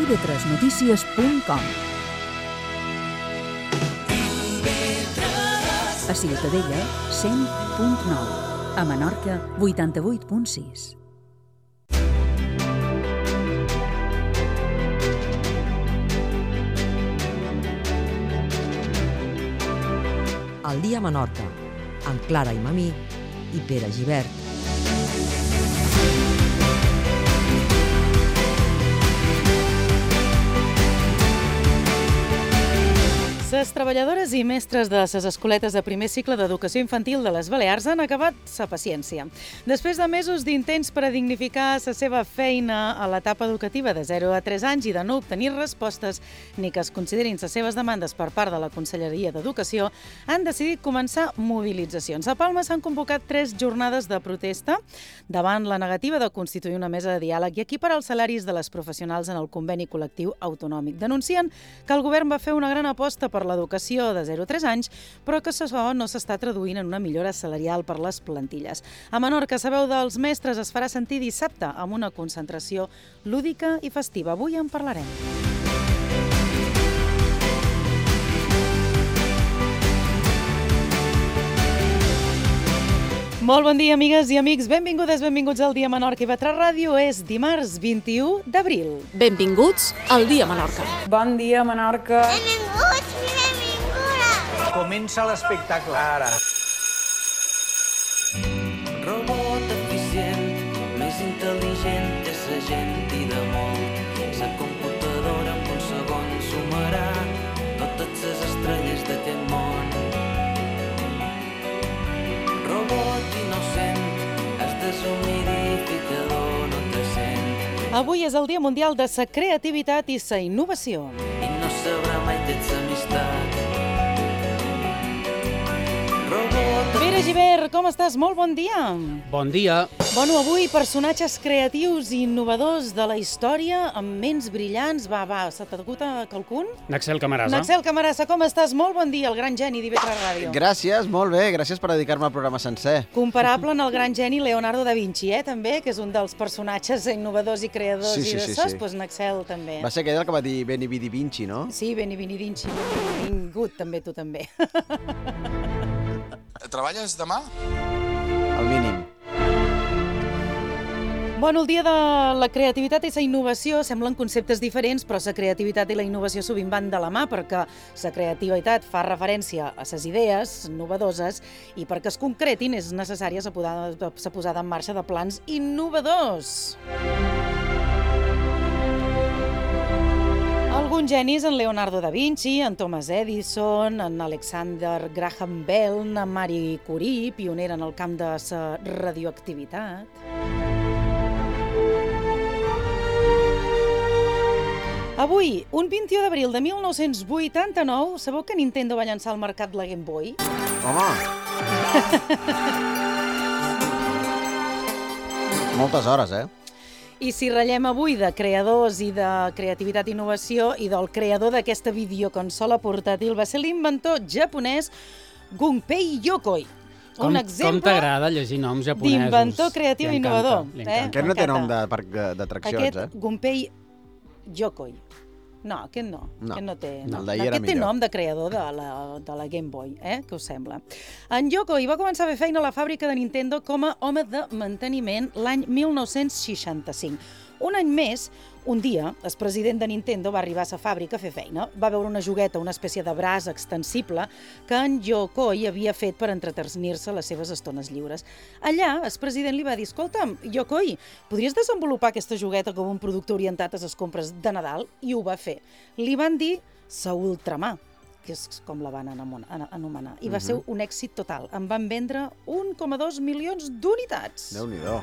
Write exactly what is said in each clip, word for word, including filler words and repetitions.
i ve tres notícies punt com. A Ciutadella, cent punt nou. A Menorca, vuitanta-vuit punt sis. El dia a Menorca, amb Clara i Mamí i Pere Gibert. Les treballadores i mestres de les escoletes de primer cicle d'educació infantil de les Balears han acabat sa paciència. Després de mesos d'intents per a dignificar la seva feina a l'etapa educativa de zero a tres anys i de no obtenir respostes ni que es considerin les seves demandes per part de la Conselleria d'Educació, han decidit començar mobilitzacions. A Palma s'han convocat tres jornades de protesta davant la negativa de constituir una mesa de diàleg i equiparar els salaris de les professionals en el conveni col·lectiu autonòmic. Denuncien que el govern va fer una gran aposta per l'educació de zero a tres anys, però que això no s'està traduint en una millora salarial per les plantilles. A Menorca, la veu dels mestres es farà sentir dissabte amb una concentració lúdica i festiva. Avui en parlarem. Molt bon dia, amigues i amics. Benvingudes, benvinguts al Dia Menorca i ve tres Ràdio. És dimarts vint-i-u d'abril. Benvinguts al Dia Menorca. Bon dia, Menorca. Benvinguts, benvinguda. Comença l'espectacle ara. Robot eficient, més intel·ligent que sa gent i de molt. Sa computadora en un segon sumarà totes les estrelles d'aquest món. Robot innocent, has deshumidificador, no te sent. Avui és el Dia Mundial de la Creativitat i la Innovació. I no sabrà mai tens amistat. Robot... Pere Gibert, com estàs? Molt bon dia. Bon dia. Bueno, avui personatges creatius i innovadors de la història amb ments brillants. Va, va, se t'acut a qualcun? Naxel Camarasa. Naxel Camarasa, com estàs? Molt bon dia, el gran geni d'I V tres Ràdio. Gràcies, molt bé, gràcies per dedicar-me al programa sencer. Comparable en el gran geni Leonardo da Vinci, eh, també, que és un dels personatges innovadors i creadors Sí, sí, i sí, de sos, sí. doncs Naxel també. Va ser aquell el que va dir Veni Vidi Vinci, no? Sí, Veni Vini Vinci, benvingut també, tu també. Treballes demà? Al mínim. Bueno, el dia de la creativitat i la innovació semblen conceptes diferents, però la creativitat i la innovació sovint van de la mà perquè la creativitat fa referència a les idees innovadores i perquè es concretin és necessària la posada, la posada en marxa de plans innovadors. Alguns genis, en Leonardo da Vinci, en Thomas Edison, en Alexander Graham Bell, en Marie Curie, pionera en el camp de la radioactivitat. Avui, un vint-i-u d'abril de mil nou-cents vuitanta-nou, sabeu que Nintendo va llançar al mercat la Game Boy? Home! Moltes hores, eh? I si ratllem avui de creadors i de creativitat i innovació i del creador d'aquesta videoconsola portàtil va ser l'inventor japonès Gunpei Yokoi. Com, Un exemple com t'agrada llegir noms japonesos? d'inventor creatiu i innovador. Li encanta. Aquest no té m'encanta. nom de parc de- d'atraccions, Aquest eh? Gunpei Yokoi. No, aquest no. No. Aquest no té, No, no. el d'ahir era Aquest té millor. nom de creador de la, de la Game Boy, eh? Què us sembla? En Yokoi va començar a fer feina a la fàbrica de Nintendo com a home de manteniment l'any mil nou-cents seixanta-cinc. Un any més, un dia, el president de Nintendo va arribar a la fàbrica a fer feina. Va veure una jogueta, una espècie de braç extensible que en Yokoi havia fet per entretenir-se les seves estones lliures. Allà, el president li va dir: escolta'm, Yokoi, podries desenvolupar aquesta jogueta com un producte orientat a les compres de Nadal? I ho va fer. Li van dir sa Ultramà, que és com la van anomenar. I va ser un èxit total. En van vendre un coma dos milions d'unitats. Déu-n'hi-do.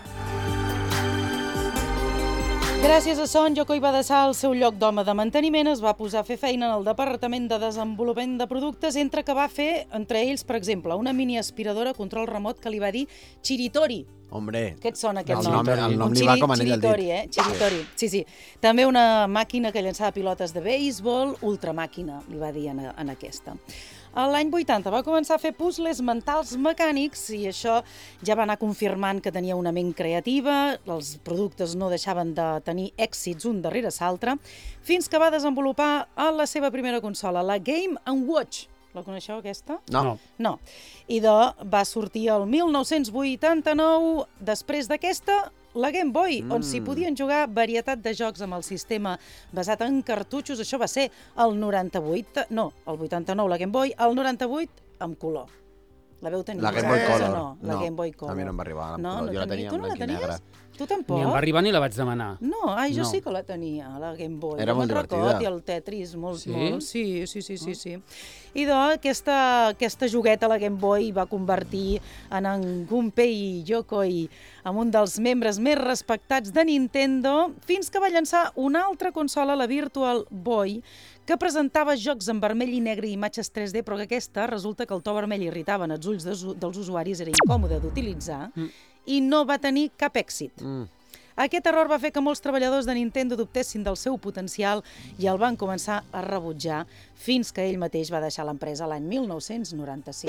Gràcies a Son, Yokoi va deixar el seu lloc d'home de manteniment, es va posar a fer feina en el Departament de Desenvolupament de Productes, entre que va fer, entre ells, per exemple, una mini aspiradora a control remot que li va dir Chiritori. Hombre, Què et sona aquest el nom? nom, el nom Un li va chiri- com anell al dit. Chiritori, eh? Chiritori, sí, sí. També una màquina que llançava pilotes de béisbol, ultramàquina, li va dir en, en aquesta. L'any vuitanta va començar a fer puzzles mentals mecànics i això ja va anar confirmant que tenia una ment creativa, els productes no deixaven de tenir èxits un darrere l'altre, fins que va desenvolupar a la seva primera consola, la Game and Watch. La coneixeu, aquesta? No. No. I de, va sortir el mil nou-cents vuitanta-nou, després d'aquesta, la Game Boy, mm. on s'hi podien jugar varietat de jocs amb el sistema basat en cartutxos. Això va ser el noranta-vuit, no, el vuitanta-nou la Game Boy, el noranta-vuit amb color. La veu tenir? La Game Boy Color. No, la no, Game Boy Color. a mi no em va arribar amb no, color. No jo la tenia tu en no la blanc i negre. Tu tampoc? Ni em va arribar ni la vaig demanar. No, ai, jo No. sí que la tenia, la Game Boy. Era Jo molt me'n divertida. record, I el Tetris, molt, Sí? molt. Sí, sí, sí, sí, sí. I doncs aquesta, aquesta jogueta, la Game Boy, va convertir en en Gunpei Yokoi en un dels membres més respectats de Nintendo, fins que va llançar una altra consola, la Virtual Boy, que presentava jocs en vermell i negre i imatges tres D, però que aquesta resulta que el to vermell irritava en els ulls dels usuaris, era incòmode d'utilitzar, mm. i no va tenir cap èxit. Mm. Aquest error va fer que molts treballadors de Nintendo dubtessin del seu potencial i el van començar a rebutjar fins que ell mateix va deixar l'empresa l'any mil nou-cents noranta-sis.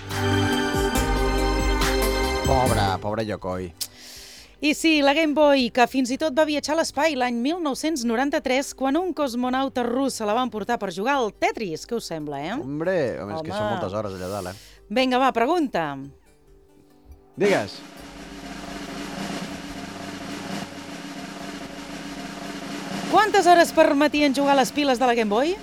Pobre, pobre Yokoi. I sí, la Game Boy, que fins i tot va viatjar a l'espai l'any mil nou-cents noranta-tres, quan un cosmonauta rus se la van portar per jugar al Tetris. Què us sembla, eh? Hombre, home, és Home. que són moltes hores allà dalt, eh? Vinga, va, pregunta. Digues. Quantes hores permetien jugar les piles de la Game Boy?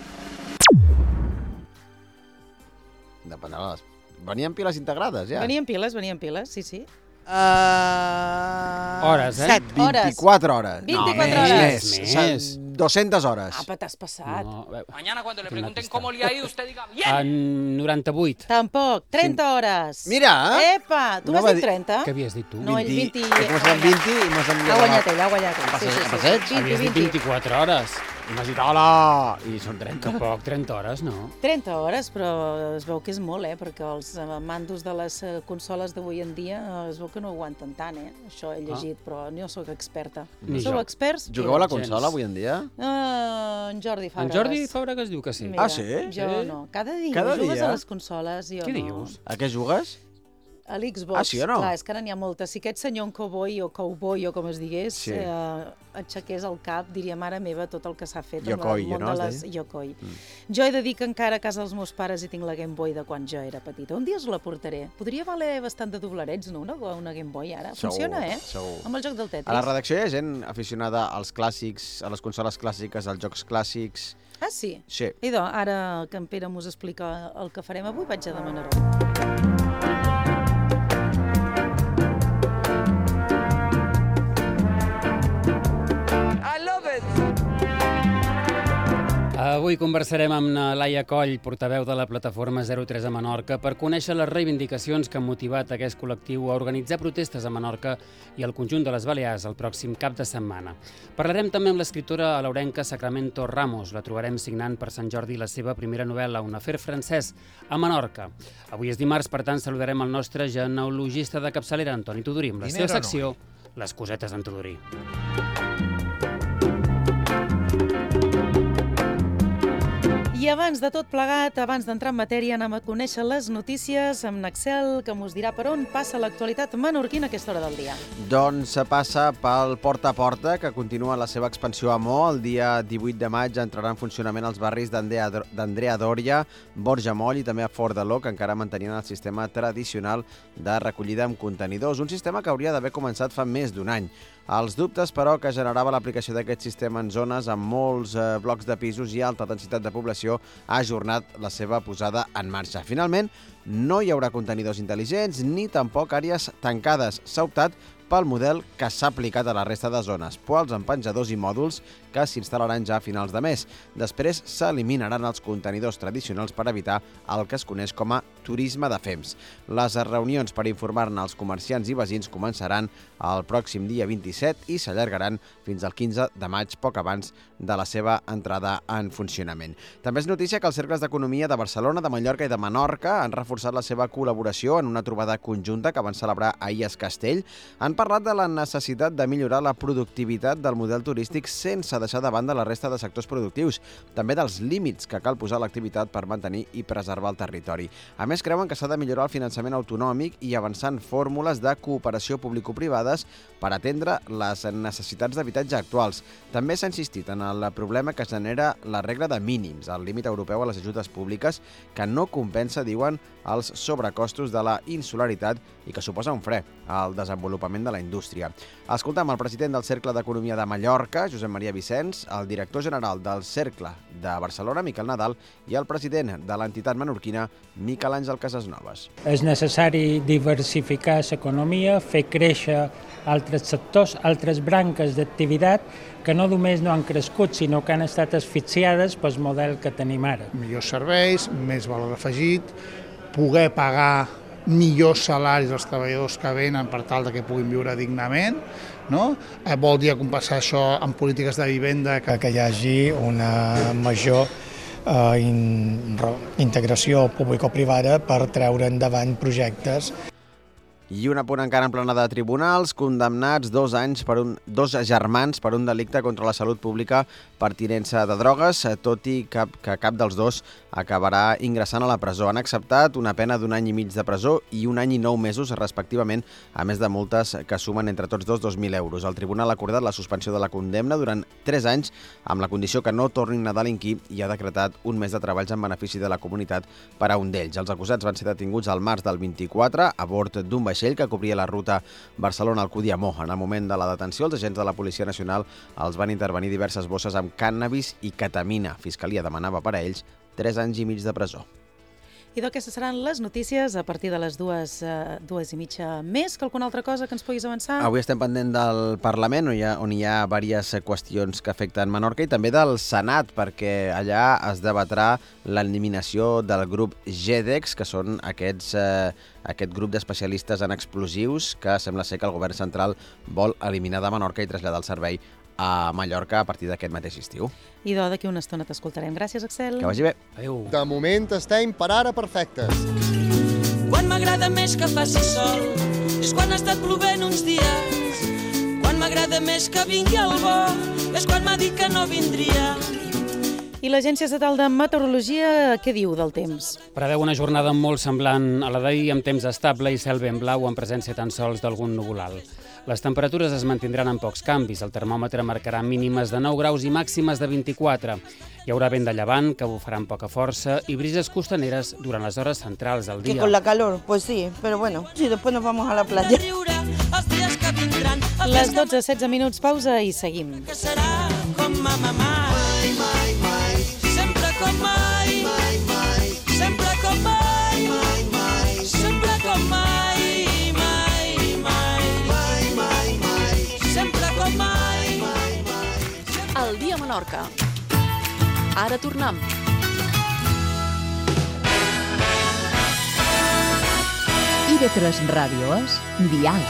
Depèn de les... Venien piles integrades, ja. Venien piles, venien piles, sí, sí. Uh... Hores, eh? Set hores. vint-i-quatre hores. vint-i-quatre no, hores. Més, Més. dues-centes hores. Apa, t'has passat. No, a veure, Mañana cuando le Qué pregunten pista. cómo le ha ido, usted diga bien. en noranta-vuit. Tampoc, trenta hores. Mira! Epa, tu No vas va dir dir- trenta? Què havies dit tu? No, ell vint i... He començat amb vint i m'has Ha enviat... guanyat ell, ha guanyat ell. A passeig, a passeig? vint, Havies dit vint. vint-i-quatre hores. I m'has dit, hola! I són trenta. Que poc, trenta hores, no? trenta hores, però es veu que és molt, eh? Perquè els eh, mandos de les eh, consoles d'avui en dia eh, es veu que no aguanten tant, eh? Això he llegit, però no sóc experta. Ni Sou jo. experts? Jugueu a la Gens. consola avui en dia? Uh, en Jordi En Fàbregas. Jordi Fàbregas diu que sí. Mira, Ah, sí? Jo Sí? no. Cada dia Cada jugues dia? a les consoles, jo Què no. dius? A què jugues? A l'Xbox. Ah, sí o no? Clar, és que ara n'hi ha moltes. Si aquest senyor en cowboy o cowboy o com es digués Sí. eh, aixequés el cap, diria, mare meva, tot el que s'ha fet Yokoi, amb el món no, de es les... deia? Yokoi. Mm. Jo he de dir que encara a casa dels meus pares hi tinc la Game Boy de quan jo era petita. Un dia us la portaré. Podria valer bastant de doblarets, no? Una, una Game Boy ara. Segur, Funciona, eh? segur. Amb el joc del Tetris. A la redacció hi ha gent aficionada als clàssics, a les consoles clàssiques, als jocs clàssics... Ah, sí? Sí. Idò, ara que en Pere mos explica el que farem avui, vaig a demanar-ho. Avui conversarem amb na Laia Coll, portaveu de la plataforma zero tres a Menorca, per conèixer les reivindicacions que han motivat aquest col·lectiu a organitzar protestes a Menorca i al conjunt de les Balears el pròxim cap de setmana. Parlarem també amb l'escriptora alaurenca Sacramento Ramos. La trobarem signant per Sant Jordi la seva primera novel·la, Un afer francès, a Menorca. Avui és dimarts, per tant, saludarem el nostre genealogista de capçalera, Antoni Tudurí, amb la seva secció Les cosetes d'en Tudurí. I abans de tot plegat, abans d'entrar en matèria, anem a conèixer les notícies amb Naxel, que mos dirà per on passa l'actualitat menorquina a aquesta hora del dia. Doncs se passa pel Porta a Porta, que continua la seva expansió a Mo. El dia divuit de maig entrarà en funcionament els barris d'Andrea Doria, Borja Moll i també a Fort de Ló, que encara mantenien el sistema tradicional de recollida amb contenidors. Un sistema que hauria d'haver començat fa més d'un any. Els dubtes, però, que generava l'aplicació d'aquest sistema en zones amb molts eh, blocs de pisos i alta densitat de població ha ajornat la seva posada en marxa. Finalment, no hi haurà contenidors intel·ligents ni tampoc àrees tancades. S'ha optat pel model que s'ha aplicat a la resta de zones, poals amb penjadors i mòduls que s'instal·laran ja a finals de mes. Després s'eliminaran els contenidors tradicionals per evitar el que es coneix com a turisme de fems. Les reunions per informar-ne als comerciants i veïns començaran el pròxim dia vint-i-set i s'allargaran fins al quinze de maig, poc abans de la seva entrada en funcionament. També és notícia que els cercles d'economia de Barcelona, de Mallorca i de Menorca han reforçat la seva col·laboració en una trobada conjunta que van celebrar ahir a Castell. Han parlat de la necessitat de millorar la productivitat del model turístic sense deixar de banda la resta de sectors productius, també dels límits que cal posar a l'activitat per mantenir i preservar el territori. A més, creuen que s'ha de millorar el finançament autonòmic i avançar en fórmules de cooperació público-privades per atendre les necessitats d'habitatge actuals. També s'ha insistit en el problema que genera la regla de mínims, el límit europeu a les ajudes públiques, que no compensa, diuen, els sobrecostos de la insularitat i que suposa un fre al desenvolupament de la indústria. Escoltam el president del Cercle d'Economia de Mallorca, Josep Maria Vicenç, el director general del Cercle de Barcelona, Miquel Nadal, i el president de l'entitat menorquina, Miquel Àngel Casasnovas. És necessari diversificar l'economia, fer créixer altres sectors, altres branques d'activitat que no només no han crescut, sinó que han estat asfixiades pel model que tenim ara. Millors serveis, més valor afegit, poder pagar millors salaris als treballadors que venen per tal que puguin viure dignament, no? Vol dir compensar això amb polítiques de vivenda. Que, que hi hagi una major eh, in, integració público-privada per treure endavant projectes. I un apunt encara en plana de tribunals, condemnats dos anys per un, dos germans per un delicte contra la salut pública per tinença de drogues, tot i que, que cap dels dos acabarà ingressant a la presó. Han acceptat una pena d'un any i mig de presó i un any i nou mesos, respectivament, a més de multes que sumen entre tots dos dos mil euros. El tribunal ha acordat la suspensió de la condemna durant tres anys amb la condició que no tornin a delinquir i ha decretat un mes de treballs en benefici de la comunitat per a un d'ells. Els acusats van ser detinguts al març del vint-i-quatre a bord d'un vaixell que cobria la ruta Barcelona-Alcúdia-Mo. En el moment de la detenció, els agents de la Policia Nacional els van intervenir diverses bosses amb cànnabis i ketamina. Fiscalia demanava per a ells tres anys i mig de presó. I d'aquestes seran les notícies a partir de les dues, uh, dues i mitja. Més que alguna altra cosa que ens puguis avançar? Avui estem pendent del Parlament, on hi ha, on hi ha diverses qüestions que afecten Menorca, i també del Senat, perquè allà es debatrà l'eliminació del grup GEDEX, que són aquests, eh, aquest grup d'especialistes en explosius que sembla ser que el govern central vol eliminar de Menorca i traslladar el servei a Mallorca a partir d'aquest mateix estiu. I do, d'aquí una estona t'escoltarem. Gràcies, Axel. Que vagi bé. Adéu. De moment estem per ara perfectes. Quan m'agrada més que faci sol és quan ha estat plovent uns dies. Quan m'agrada més que vingui el bo és quan m'ha dit que no vindria. I l'Agència Estatal de Meteorologia què diu del temps? Preveu una jornada molt semblant a la d'ahir, amb temps estable i cel ben blau, amb presència tan sols d'algun nuvolal. Les temperatures es mantindran amb pocs canvis. El termòmetre marcarà mínimes de nou graus i màximes de vint-i-quatre. Hi haurà vent de llevant, que bufarà amb poca força, i brises costaneres durant les hores centrals del dia. Que con la calor, pues sí, pero bueno, sí, después nos vamos a la playa. Les dotze, setze minuts, pausa i seguim. Que serà com mama mai, mai, mai, sempre com mai, mai, mai, sempre com mai, mai, mai, sempre com mai, mai, mai, mai, mai, mai, sempre com mai, mai, mai. El dia a Menorca. Ara tornem. I ve tres Ràdio és Dial.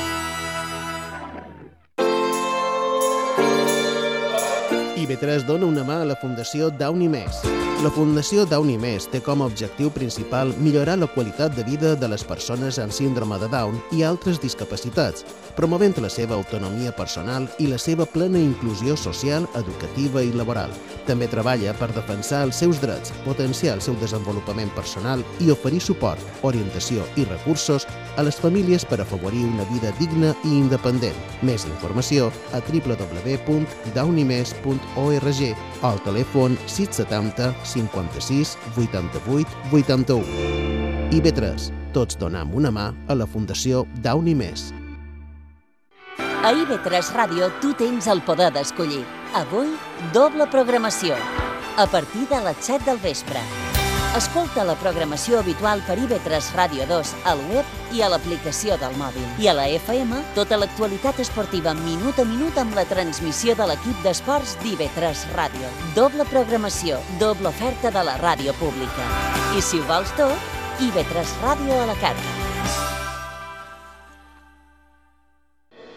I ve tres dona una mà a la Fundació Downy Més. La Fundació Downy Més té com a objectiu principal millorar la qualitat de vida de les persones amb síndrome de Down i altres discapacitats, promovent la seva autonomia personal i la seva plena inclusió social, educativa i laboral. També treballa per defensar els seus drets, potenciar el seu desenvolupament personal i oferir suport, orientació i recursos a les famílies per afavorir una vida digna i independent. Més informació a w w w punt downymes punt org o al telèfon sis setanta cinquanta-sis vuitanta-vuit vuitanta-u. I ve tres, tots donem una mà a la Fundació Downy Més. A I V tres Ràdio tu tens el poder d'escollir. Avui, doble programació. A partir de les set del vespre. Escolta la programació habitual per I V tres Ràdio dos al web i a l'aplicació del mòbil. I a la F M, tota l'actualitat esportiva minut a minut amb la transmissió de l'equip d'esports d'I V tres Ràdio. Doble programació, doble oferta de la ràdio pública. I si ho vols tot, I V tres Ràdio a la carta.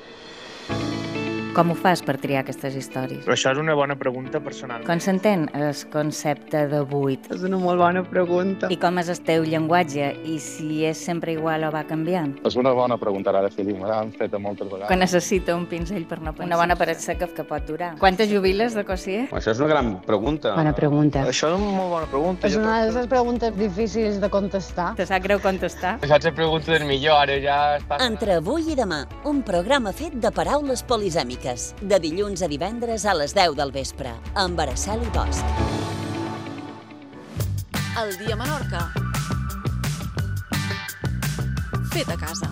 Com ho fas per triar aquestes històries? Però això és una bona pregunta personal. Com s'entén el concepte de buit? És una molt bona pregunta. I com és el teu llenguatge? I si és sempre igual o va canviant? És una bona pregunta, ara, Fili, me l'han fet moltes vegades. Que necessita un pinzell per no pensar. Una bona paret seca que pot durar. Quantes jubiles de cosier? Això és una gran pregunta. Bona pregunta. Això és una molt bona pregunta. És una de les preguntes difícils de contestar. Te sap greu contestar? Això és la pregunta del millor, ara ja està... Entre avui i demà, un programa fet de paraules polisèmiques. De dilluns a divendres a les deu del vespre, amb Araceli Bosch. El dia a Menorca. Fet a casa.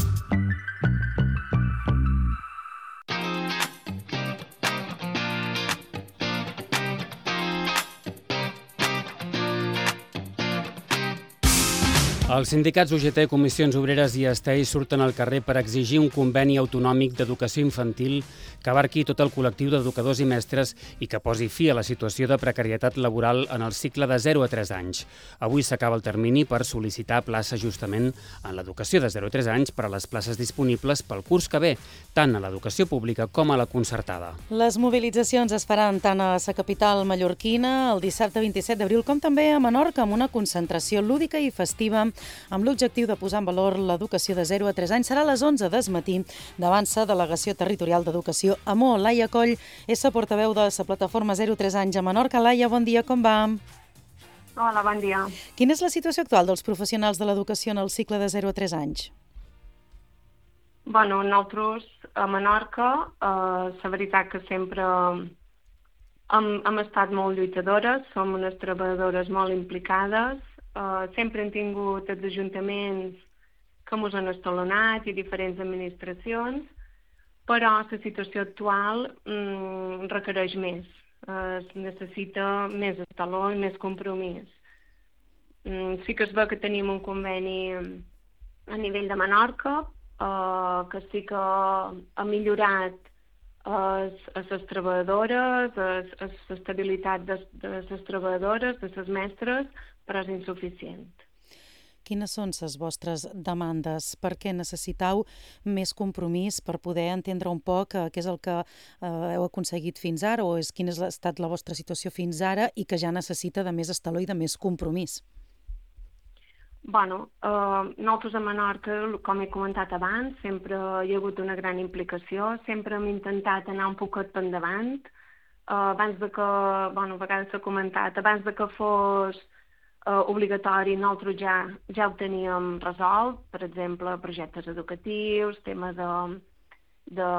Els sindicats U G T, Comissions Obreres i Estei surten al carrer per exigir un conveni autonòmic d'educació infantil que abarqui tot el col·lectiu d'educadors i mestres i que posi fi a la situació de precarietat laboral en el cicle de zero a tres anys. Avui s'acaba el termini per sol·licitar plaça justament en l'educació de zero a tres anys per a les places disponibles pel curs que ve, tant a l'educació pública com a la concertada. Les mobilitzacions es faran tant a la capital mallorquina el dissabte vint-i-set d'abril com també a Menorca amb una concentració lúdica i festiva amb l'objectiu de posar en valor l'educació de zero a tres anys. Serà a les onze del matí davant la Delegació Territorial d'Educació a Mo. Laia Coll és la portaveu de la plataforma zero a tres anys a Menorca. Laia, bon dia, com va? Hola, bon dia. Quina és la situació actual dels professionals de l'educació en el cicle de zero a tres anys? Bueno, nosaltres a Menorca, eh, la veritat que sempre hem, hem estat molt lluitadores, som unes treballadores molt implicades. Uh, sempre hem tingut els ajuntaments que ens han estalonat i diferents administracions, però la situació actual mm, requereix més. Uh, es necessita més estaló i més compromís. Mm, sí que es veu que tenim un conveni a nivell de Menorca, uh, que sí que ha millorat a les treballadores, a l'estabilitat de les treballadores, de les mestres, però és insuficient. Quines són les vostres demandes? Per què necessiteu més compromís per poder entendre un poc què és el que eh, heu aconseguit fins ara o és quina ha estat la vostra situació fins ara i que ja necessita de més estaló i de més compromís? Bueno, eh, nosaltres a Menorca, com he comentat abans, sempre hi ha hagut una gran implicació, sempre hem intentat anar un poquet per endavant, eh, abans de que, bueno, a vegades s'ha comentat, abans de que fos eh, obligatori, nosaltres ja, ja ho teníem resolt, per exemple, projectes educatius, tema de, de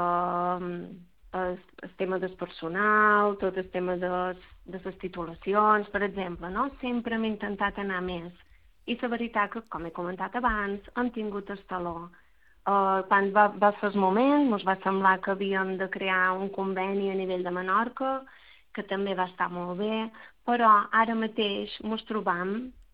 el, el tema del personal, tot el tema de, de les titulacions, per exemple, no? Sempre hem intentat anar més. I la veritat que, com he comentat abans, hem tingut estaló. Uh, quan va, va ser el moment, ens va semblar que havíem de crear un conveni a nivell de Menorca, que també va estar molt bé, però ara mateix ens trobam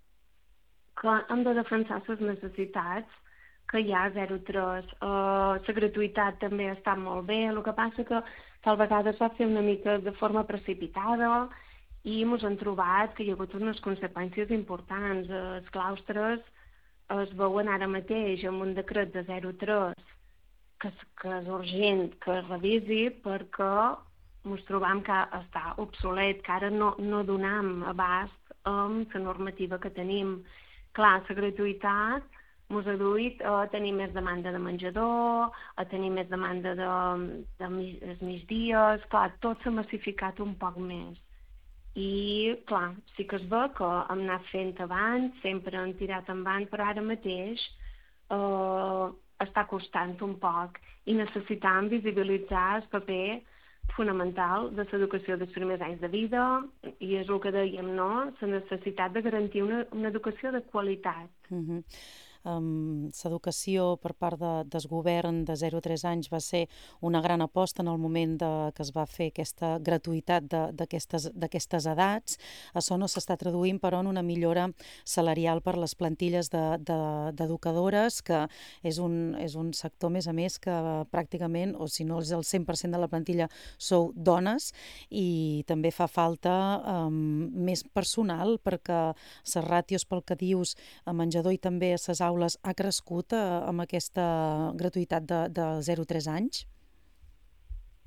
que hem de defensar les necessitats que hi ha a zero a tres. Uh, la gratuïtat també està molt bé, el que passa que tal vegada es va fer una mica de forma precipitada, i ens hem trobat que hi ha hagut unes conseqüències importants. Els claustres es veuen ara mateix amb un decret de zero a tres que, que és urgent que es revisi perquè ens trobam que està obsolet, que ara no, no donem abast amb la normativa que tenim. Clar, la gratuïtat ens ha duit a tenir més demanda de menjador, a tenir més demanda de, de, de migdies, clar, tot s'ha massificat un poc més. I, clar, sí que es veu que hem anat fent abans, sempre hem tirat endavant, però ara mateix eh, està costant un poc i necessitam visibilitzar el paper fonamental de l'educació dels primers anys de vida i és el que dèiem, no?, la necessitat de garantir una, una educació de qualitat. Mm-hmm. Um, l'educació per part de, del govern de zero a tres anys va ser una gran aposta en el moment de, que es va fer aquesta gratuïtat d'aquestes edats. Això no s'està traduint, però, en una millora salarial per les plantilles d'educadores, de, de, que és un, és un sector, més a més, que pràcticament, o si no és el cent per cent de la plantilla, sou dones, i també fa falta um, més personal perquè les ràtios, pel que dius, a menjador i també a les aules ha crescut eh, amb aquesta gratuïtat de, de zero a tres anys?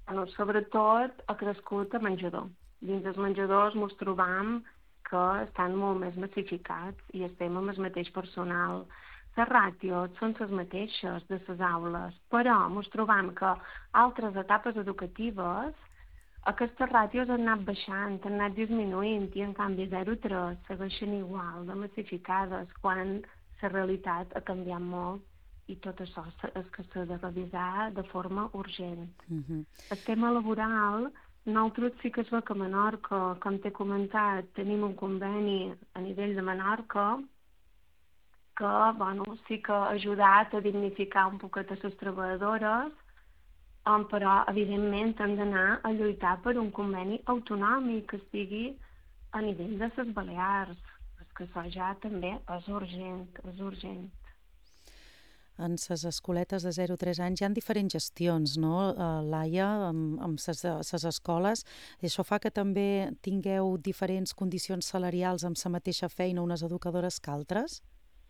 bueno, sobretot ha crescut a menjador. Dins dels menjadors ens trobam que estan molt més massificats i estem amb el mateix personal. Les ràtios són les mateixes de les aules, però ens trobam que altres etapes educatives aquestes ràtios han anat baixant, han anat disminuint i en canvi zero tres segueixen igual de massificades quan la realitat ha canviat molt i tot això és que s'ha de revisar de forma urgent. Uh-huh. El tema laboral, nosaltres sí que es veu que a Menorca, com t'he comentat, tenim un conveni a nivell de Menorca que bueno, sí que ha ajudat a dignificar un poquet a les treballadores, però evidentment hem d'anar a lluitar per un conveni autonòmic que estigui a nivell de les Balears. És que això ja també és urgent, és urgent. En les escoletes de zero a tres anys hi ha diferents gestions, no, Laia, amb, amb les escoles. I això fa que també tingueu diferents condicions salarials amb la mateixa feina unes educadores que altres?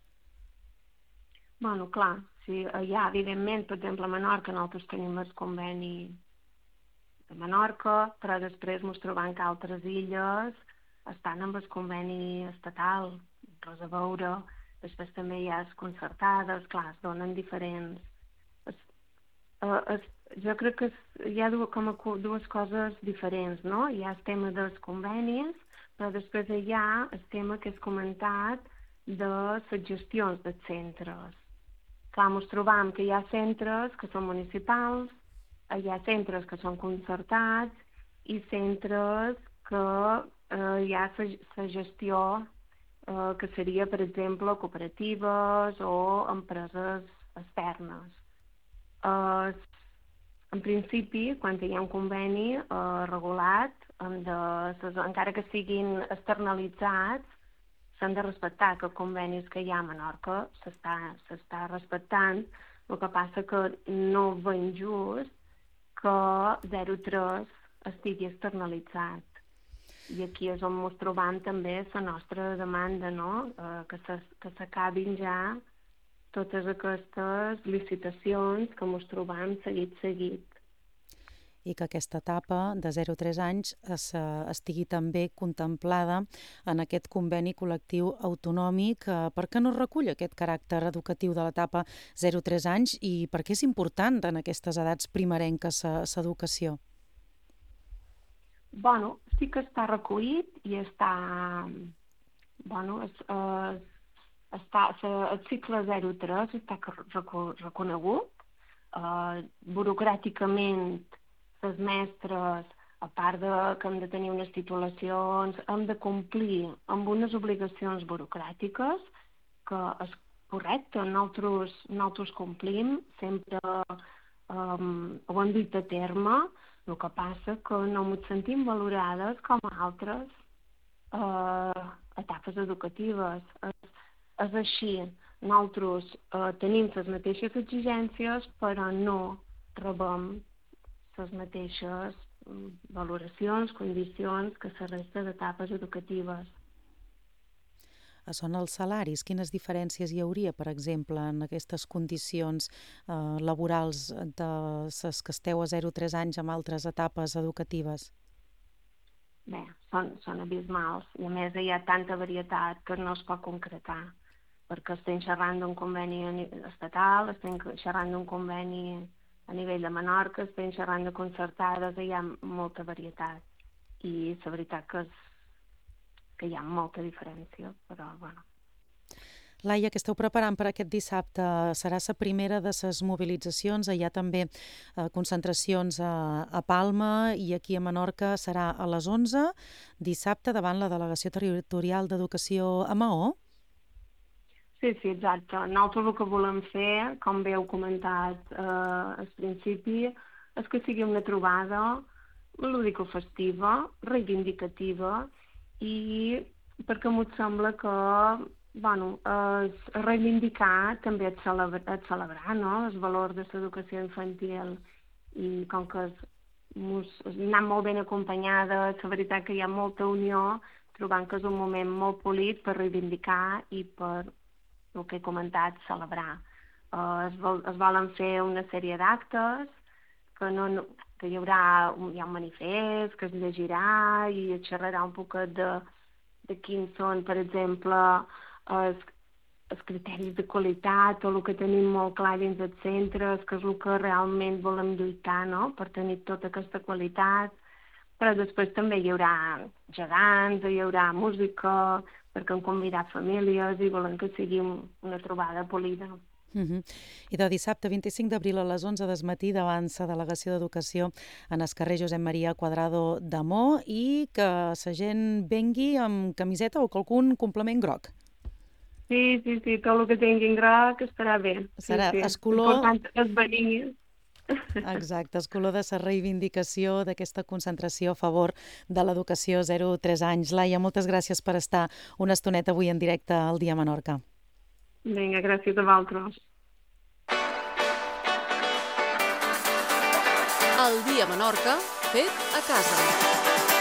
Bueno, clar, sí, hi ha, evidentment, per exemple, a Menorca nosaltres tenim el conveni de Menorca, però després ens trobam que altres illes estan amb el conveni estatal, res a veure. Després també hi ha les concertades, clar, es donen diferents... Es, uh, es, jo crec que es, hi ha dues, com a, dues coses diferents, no? Hi ha el tema dels convenis, però després hi ha el tema que has comentat de les gestions dels centres. Clar, ens trobam que hi ha centres que són municipals, hi ha centres que són concertats i centres que eh, hi ha la gestió eh, que seria, per exemple, cooperatives o empreses externes. Eh, en principi, quan hi ha un conveni eh, regulat, de, encara que siguin externalitzats, s'han de respectar, que els convenis que hi ha a Menorca s'està respectant. El que passa que no veiem just que zero tres estigui externalitzat. I aquí és on ens trobam també la nostra demanda, no? Eh, que s'acabin ja totes aquestes licitacions que ens trobam seguit seguit. I que aquesta etapa de zero a tres anys es, estigui també contemplada en aquest conveni col·lectiu autonòmic. Per què no recull aquest caràcter educatiu de l'etapa zero a tres anys i per què és important en aquestes edats primerenques l'educació? Bueno, sí que està recollit i està... Bueno, es, es, està, el cicle zero a tres està reconegut. Uh, burocràticament les mestres, a part de que hem de tenir unes titulacions, hem de complir amb unes obligacions burocràtiques que és correcte, nosaltres, nosaltres complim, sempre um, ho hem dit a terme, el que passa que no ens sentim valorades com a altres uh, etapes educatives. És, és així, nosaltres uh, tenim les mateixes exigències, però no rebem les mateixes valoracions, condicions que la resta d'etapes educatives. Són els salaris. Quines diferències hi hauria, per exemple, en aquestes condicions eh, laborals de les que esteu a zero a tres anys amb altres etapes educatives? Bé, són, són abismals i a més hi ha tanta varietat que no es pot concretar, perquè estem xerrant d'un conveni estatal, estem xerrant d'un conveni a nivell de Menorca, estem xerrant de concertades, hi ha molta varietat. I la veritat que, és, que hi ha molta diferència, però bueno. Laia, que esteu preparant per aquest dissabte? Serà la primera de les mobilitzacions, hi ha també eh, concentracions a, a Palma i aquí a Menorca serà a les onze, dissabte, davant la Delegació Territorial d'Educació a Maó. Sí, sí, exacte. Nosaltres el que volem fer, com bé heu comentat eh, al principi, és que sigui una trobada lúdico-festiva, reivindicativa, i perquè m'ho sembla que bueno, es reivindicar també et celebrar, et celebrar no? El valor de l'educació infantil, i com que ha anat molt ben acompanyada, la veritat que hi ha molta unió, trobant que és un moment molt polit per reivindicar i per, el que he comentat, celebrar. Uh, es, vol, es volen fer una sèrie d'actes que no, no, que hi haurà un, hi ha un manifest, que es llegirà i es xerrarà un poquet de, de quins són, per exemple, els, els criteris de qualitat o el que tenim molt clar dins dels centres, que és el que realment volem lluitar, no?, per tenir tota aquesta qualitat. Però després també hi haurà gegants, hi haurà música, perquè hem convidat famílies i volem que sigui una trobada polida. Uh -huh. I de dissabte vint-i-cinc d'abril a les onze del matí davant la Delegació d'Educació en el carrer Josep Maria Quadrado de Mo i que la gent vengui amb camiseta o qualcun complement groc. Sí, sí, sí, tot el que tingui groc estarà bé. Serà sí, sí. el color... Important és venir. Exacte, el color de la reivindicació d'aquesta concentració a favor de l'educació zero a tres anys. Laia, moltes gràcies per estar una estoneta avui en directe al Dia Menorca. Vinga, gràcies a vosaltres. El Dia Menorca, fet a casa.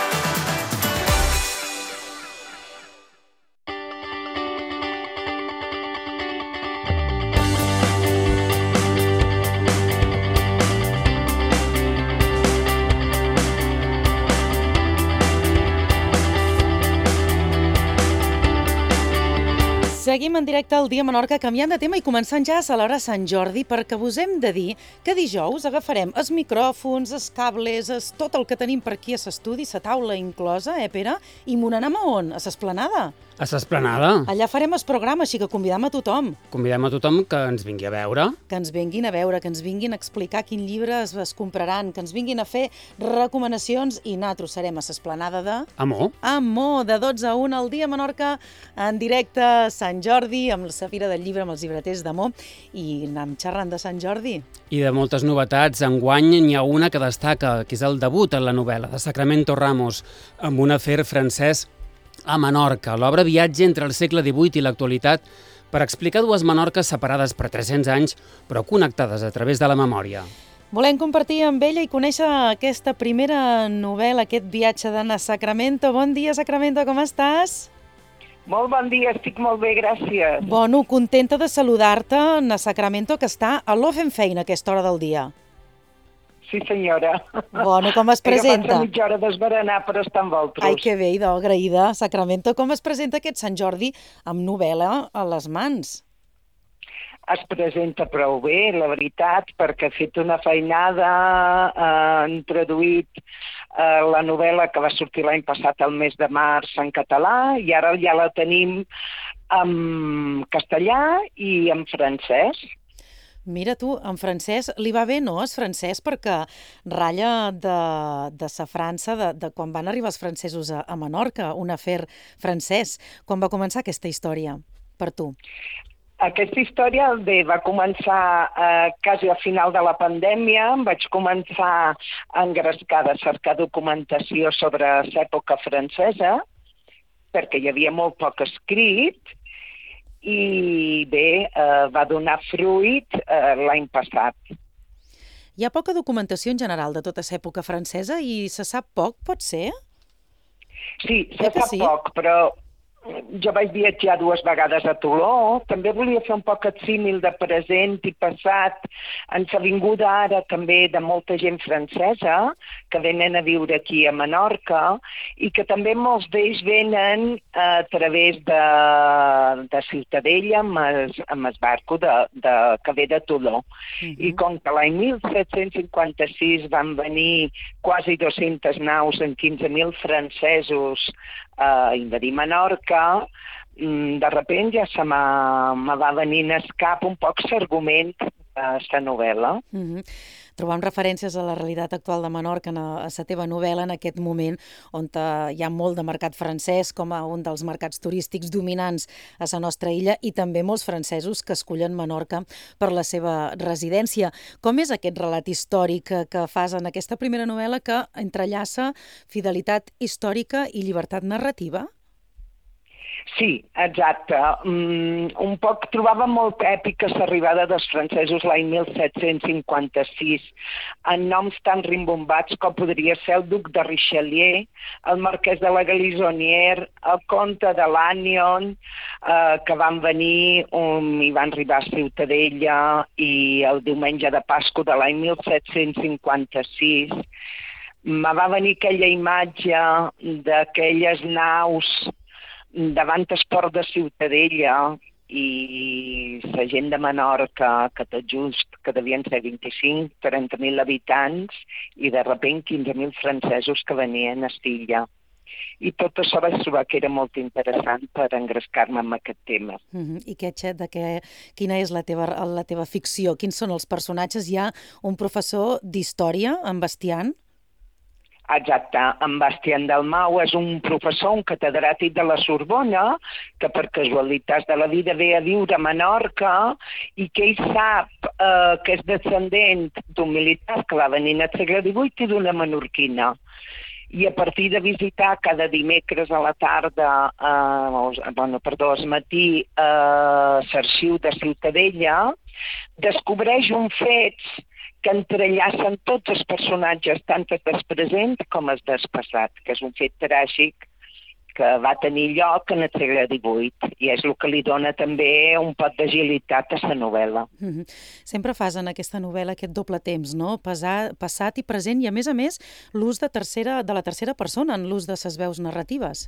Seguim en directe al Dia Menorca, canviant de tema i començant ja a celebrar Sant Jordi, perquè vos hem de dir que dijous agafarem els micròfons, els cables, els, tot el que tenim per aquí a l'estudi, la taula inclosa, eh, Pere? I m'ho n'anem a on? A l'Esplanada? A l'Esplanada. Allà farem el programa, així que convidem a tothom. Convidem a tothom que ens vingui a veure. Que ens vinguin a veure, que ens vinguin a explicar quin llibre es, es compraran, que ens vinguin a fer recomanacions i nosaltres serem a l'Esplanada de... Amor. Amor, de dotze a una al Dia Menorca, en directe a Sant Jordi, amb la Fira del Llibre, amb els llibreters d'Amor, i anem xerrant de Sant Jordi. I de moltes novetats. Enguany n'hi ha una que destaca, que és el debut en la novel·la de Sacramento Ramos, amb un afer francès a Menorca. L'obra viatja entre el segle divuit i l'actualitat per explicar dues Menorques separades per tres-cents anys, però connectades a través de la memòria. Volem compartir amb ella i conèixer aquesta primera novel·la, aquest viatge d'Anna Sacramento. Bon dia, Sacramento, com estàs? Molt bon dia, estic molt bé, gràcies. Bueno, contenta de saludar-te, Anna Sacramento, que està a l'Offenfein a aquesta hora del dia. Sí, senyora. Bueno, com es presenta? He agafat mitja hora d'esberenar per estar amb vosaltres. Ai, que bé, idò, agraïda. Sacramento, com es presenta aquest Sant Jordi amb novel·la a les mans? Es presenta prou bé, la veritat, perquè he fet una feinada, eh, han traduït eh, la novel·la que va sortir l'any passat al mes de març en català i ara ja la tenim en castellà i en francès. Mira tu, en francès li va bé, no, el francès, perquè ratlla de, de sa França, de, de quan van arribar els francesos a, a Menorca, un afer francès. Quan va començar aquesta història, per tu? Aquesta història bé, va començar eh, quasi al final de la pandèmia. Vaig començar a engrescar de cercar documentació sobre l'època francesa, perquè hi havia molt poc escrit, i bé, eh, va donar fruit eh, l'any passat. Hi ha poca documentació en general de tota l'època francesa i se sap poc, pot ser? Sí, se sap sí? poc, però jo vaig viatjar dues vegades a Toló, també volia fer un poc el símil de present i passat. Ens ha vingut ara també de molta gent francesa que venen a viure aquí a Menorca i que també molts d'ells venen a través de, de Ciutadella amb el, amb el barco de, de, que ve de Toló. Uh-huh. I com que l'any mil set-cents cinquanta-sis van venir quasi dues-centes naus amb quinze mil francesos a invadir Menorca, de sobte ja se me va venir en el cap un poc l'argument d'aquesta novel·la. Mm-hmm. Trobam referències a la realitat actual de Menorca a la teva novel·la en aquest moment on hi ha molt de mercat francès com a un dels mercats turístics dominants a la nostra illa i també molts francesos que escullen Menorca per la seva residència. Com és aquest relat històric que, que fas en aquesta primera novel·la que entrellaça fidelitat històrica i llibertat narrativa? Sí, exacte. Mm, un poc trobava molt èpica l'arribada dels francesos l'any mil set-cents cinquanta-sis en noms tan rimbombats com podria ser el duc de Richelieu, el marquès de la Galissonière, el comte de Lannion, eh, que van venir um, i van arribar a Ciutadella i el diumenge de Pasqua de l'any mil set-cents cinquanta-sis me va venir aquella imatge d'aquelles naus davant el port de Ciutadella i la gent de Menorca, que tot just, que devien ser vint-i-cinc a trenta mil habitants, i de sobte quinze mil francesos que venien a Estilla. I tot això vaig trobar que era molt interessant per engrescar-me amb aquest tema. Uh-huh. I què, Xet, de què, quina és la teva, la teva ficció? Quins són els personatges? Hi ha un professor d'història, en Bastián? Exacte, en Bastián Dalmau és un professor, un catedràtic de la Sorbona, que per casualitats de la vida ve a viure a Menorca i que ell sap eh, que és descendent d'un militar que va venir al segle divuit i d'una menorquina. I a partir de visitar cada dimecres a la tarda, eh, bueno, perdó, al matí, a eh, l'Arxiu de Ciutadella, descobreix un fets que entrellacen tots els personatges, tant els del present com els del passat, que és un fet tràgic que va tenir lloc en el segle divuit, i és el que li dona també un poc d'agilitat a la novel·la. Mm-hmm. Sempre fas en aquesta novel·la aquest doble temps, no? Passat, passat i present, i a més a més l'ús de, tercera, de la tercera persona en l'ús de les veus narratives.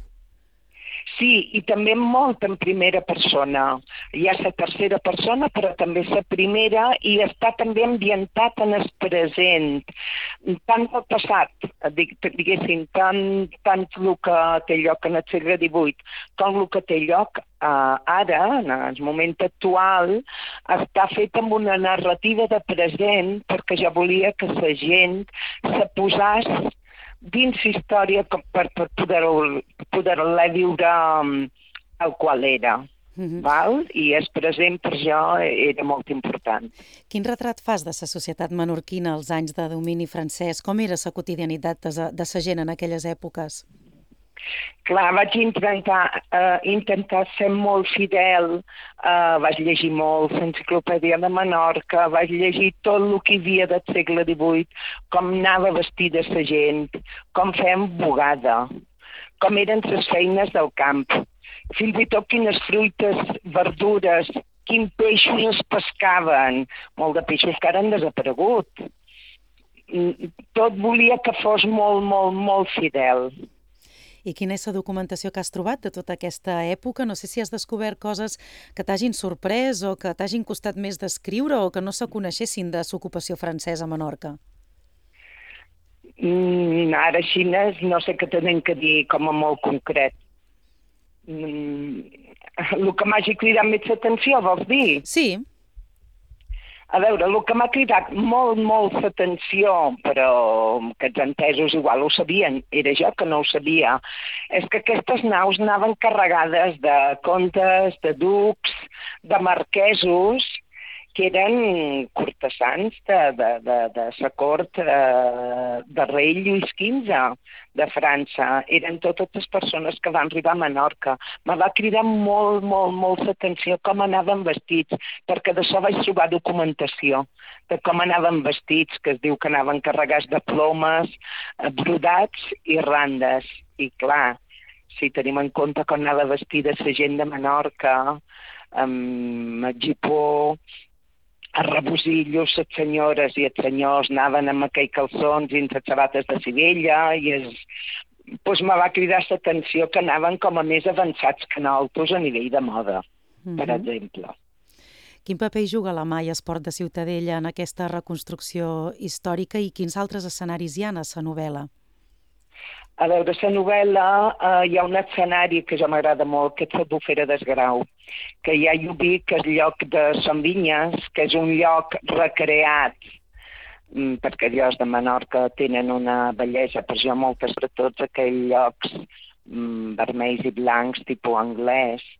Sí, i també molt en primera persona. Hi ha la tercera persona, però també la primera, i està també ambientat en el present. Tant el passat, diguéssim, tant, tant el que té lloc en el segle divuit, com el que té lloc uh, ara, en el moment actual, està fet amb una narrativa de present, perquè jo volia que la gent se posés dins història per, per poder-la poder viure um, el qual era. Mm-hmm. Val? I el present per jo era molt important. Quin retrat fas de la societat menorquina als anys de domini francès? Com era la quotidianitat de la gent en aquelles èpoques? Clar, vaig intentar, uh, intentar ser molt fidel, uh, vaig llegir molt l'enciclopèdia de Menorca, vaig llegir tot el que hi havia del segle divuit, com anava vestida la gent, com feien bugada, com eren les feines del camp, fins i tot quines fruites, verdures, quins peixos es pescaven, molt de peixos que ara han desaparegut. Tot volia que fos molt, molt, molt fidel. I quina és la documentació que has trobat de tota aquesta època? No sé si has descobert coses que t'hagin sorprès o que t'hagin costat més d'escriure o que no se coneixessin de l'ocupació francesa a Menorca. Mm, ara, xines, no sé què tenen que dir com a molt concret. Mm, el que m'hagi cridat més l'atenció, vols dir? Sí. A veure, el que m'ha cridat molt, molt l'atenció, però que els entesos igual ho sabien, era jo que no ho sabia, és que aquestes naus anaven carregades de contes, de ducs, de marquesos, que eren cortesans de, de, de, de la cort de, de rei Lluís quinze de França. Eren totes les persones que van arribar a Menorca. Me va cridar molt, molt, molt l'atenció com anaven vestits, perquè d'això vaig trobar documentació, de com anaven vestits, que es diu que anaven carregats de plomes, brodats i randes. I clar, si tenim en compte com anava vestida la gent de Menorca, amb gipó, a rebosillos, les senyores i els senyors anaven amb aquells calçons i les sabates de Sibella, i es... pues me va cridar l'atenció que anaven com a més avançats que nosaltres a nivell de moda, mm-hmm. per exemple. Quin paper hi juga la Maia Esport de Ciutadella en aquesta reconstrucció històrica i quins altres escenaris hi ha a la novel·la? A veure, la novel·la eh, hi ha un escenari que ja m'agrada molt, que és la Bufera d'Esgrau, que ja hi ubic, que és el lloc de Son Vinyes, que és un lloc recreat, mm, perquè els llocs de Menorca tenen una bellesa, per jo moltes, per tots aquells llocs mm, vermells i blancs, tipus anglès,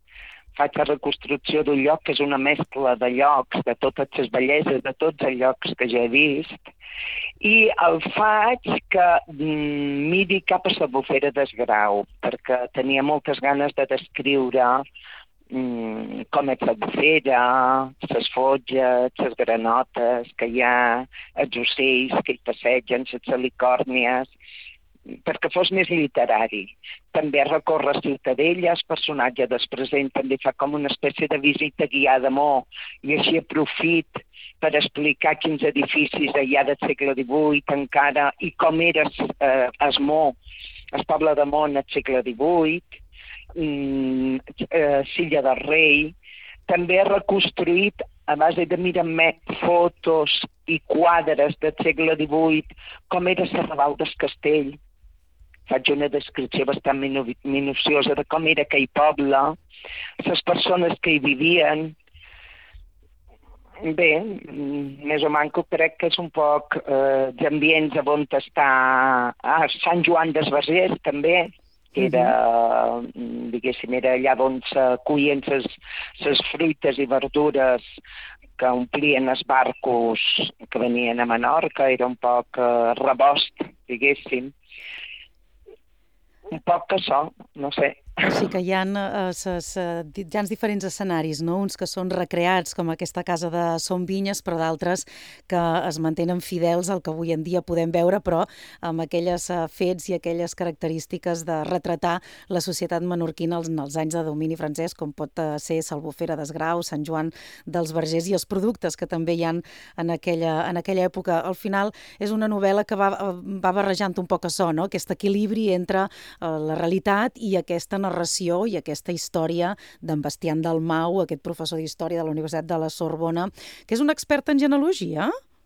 faig la reconstrucció d'un lloc que és una mescla de llocs, de totes les belleses, de tots els llocs que ja he vist, i el faig que mm, miri cap a la bufera d'Esgrau, perquè tenia moltes ganes de descriure mm, com és la bufera, les fotges, les granotes que hi ha, els ocells que hi passegen, les helicòrnies, perquè fos més literari. També recorre Ciutadella, el personatge del present també fa com una espècie de visita guiada a Mo, i així aprofit per explicar quins edificis hi ha del segle divuit encara i com era eh, es Mo, el poble de Mo en el segle divuit, mm, eh, Silla del Rei. També he reconstruït a base de mirar fotos i quadres del segle divuit com era la Raval del Castell. Faig una descripció bastant minu minuciosa de com era aquell poble, les persones que hi vivien. Bé, més o manco crec que és un poc eh, d'ambients on està ah, Sant Joan des Vergers també, que era, uh -huh. diguéssim, era allà on se cuien les fruites i verdures que omplien els barcos que venien a Menorca, era un poc uh, rebost, diguéssim. Un poc que això, no sé. Sí que hi ha, eh, ses, eh, hi ha diferents escenaris, no? Uns que són recreats, com aquesta casa de Son Vinyes, però d'altres que es mantenen fidels al que avui en dia podem veure, però amb aquelles eh, fets i aquelles característiques de retratar la societat menorquina als, als anys de domini francès, com pot eh, ser l'Albufera d'Esgrau, Sant Joan dels Vergers i els productes que també hi ha en aquella, en aquella època. Al final és una novel·la que va, va barrejant un poc això, no? Aquest equilibri entre eh, la realitat i aquesta narració i aquesta història d'en Bastián Dalmau, aquest professor d'història de la Universitat de la Sorbona, que és un expert en genealogia.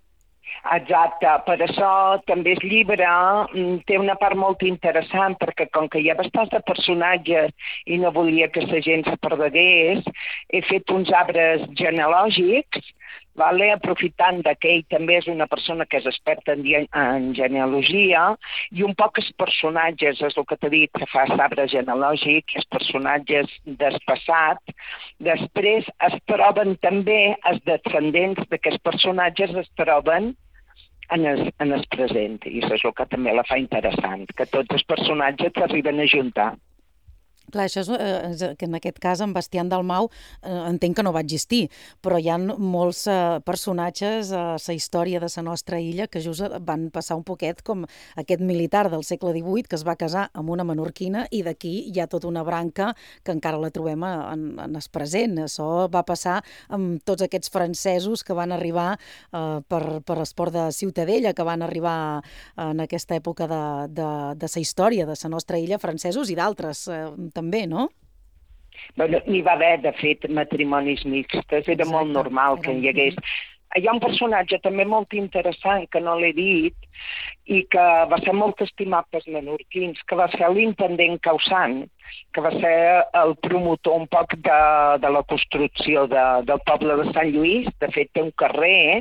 Exacte, per això també el llibre té una part molt interessant, perquè com que hi ha bastants de personatges i no volia que la gent se perdegués, he fet uns arbres genealògics, vale? Aprofitant que ell també és una persona que és experta en, en genealogia, i un poc els personatges, és el que t'he dit, que fa l'arbre genealògic, els personatges del passat, després es troben també els descendents d'aquests personatges, es troben en el, en el present, i això és el que també la fa interessant, que tots els personatges s'arriben a juntar. Clar, això és, eh, que en aquest cas en Bastián Dalmau eh, entenc que no va existir, però hi ha molts eh, personatges a la història de la nostra illa que just van passar un poquet com aquest militar del segle divuit que es va casar amb una menorquina, i d'aquí hi ha tota una branca que encara la trobem en, en el present. Això va passar amb tots aquests francesos que van arribar eh, per, per l'esport de Ciutadella, que van arribar en aquesta època de, de, de la història de la nostra illa, francesos i d'altres eh, també, no? Bueno, n'hi va haver, de fet, matrimonis mixtes, era Exacte. molt normal que hi hagués. Hi ha un personatge també molt interessant, que no l'he dit, i que va ser molt estimat pels menorquins, que va ser l'intendent Causant, que va ser el promotor un poc de, de la construcció de, del poble de Sant Lluís. De fet, té un carrer,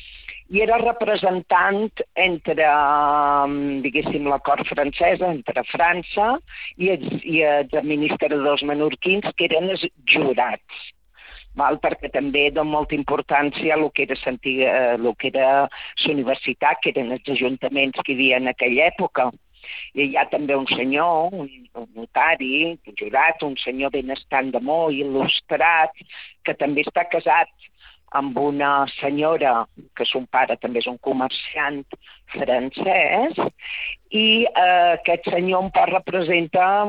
i era representant entre, diguéssim, la cort francesa, entre França i els, i els administradors menorquins, que eren els jurats, val? Perquè també dona molta importància a el que era el que era la universitat, que eren els ajuntaments que hi havia en aquella època. I hi ha també un senyor, un, un notari, un jurat, un senyor benestant de Mo, il·lustrat, que també està casat amb una senyora, que son pare també és un comerciant francès, i eh, aquest senyor un poc representa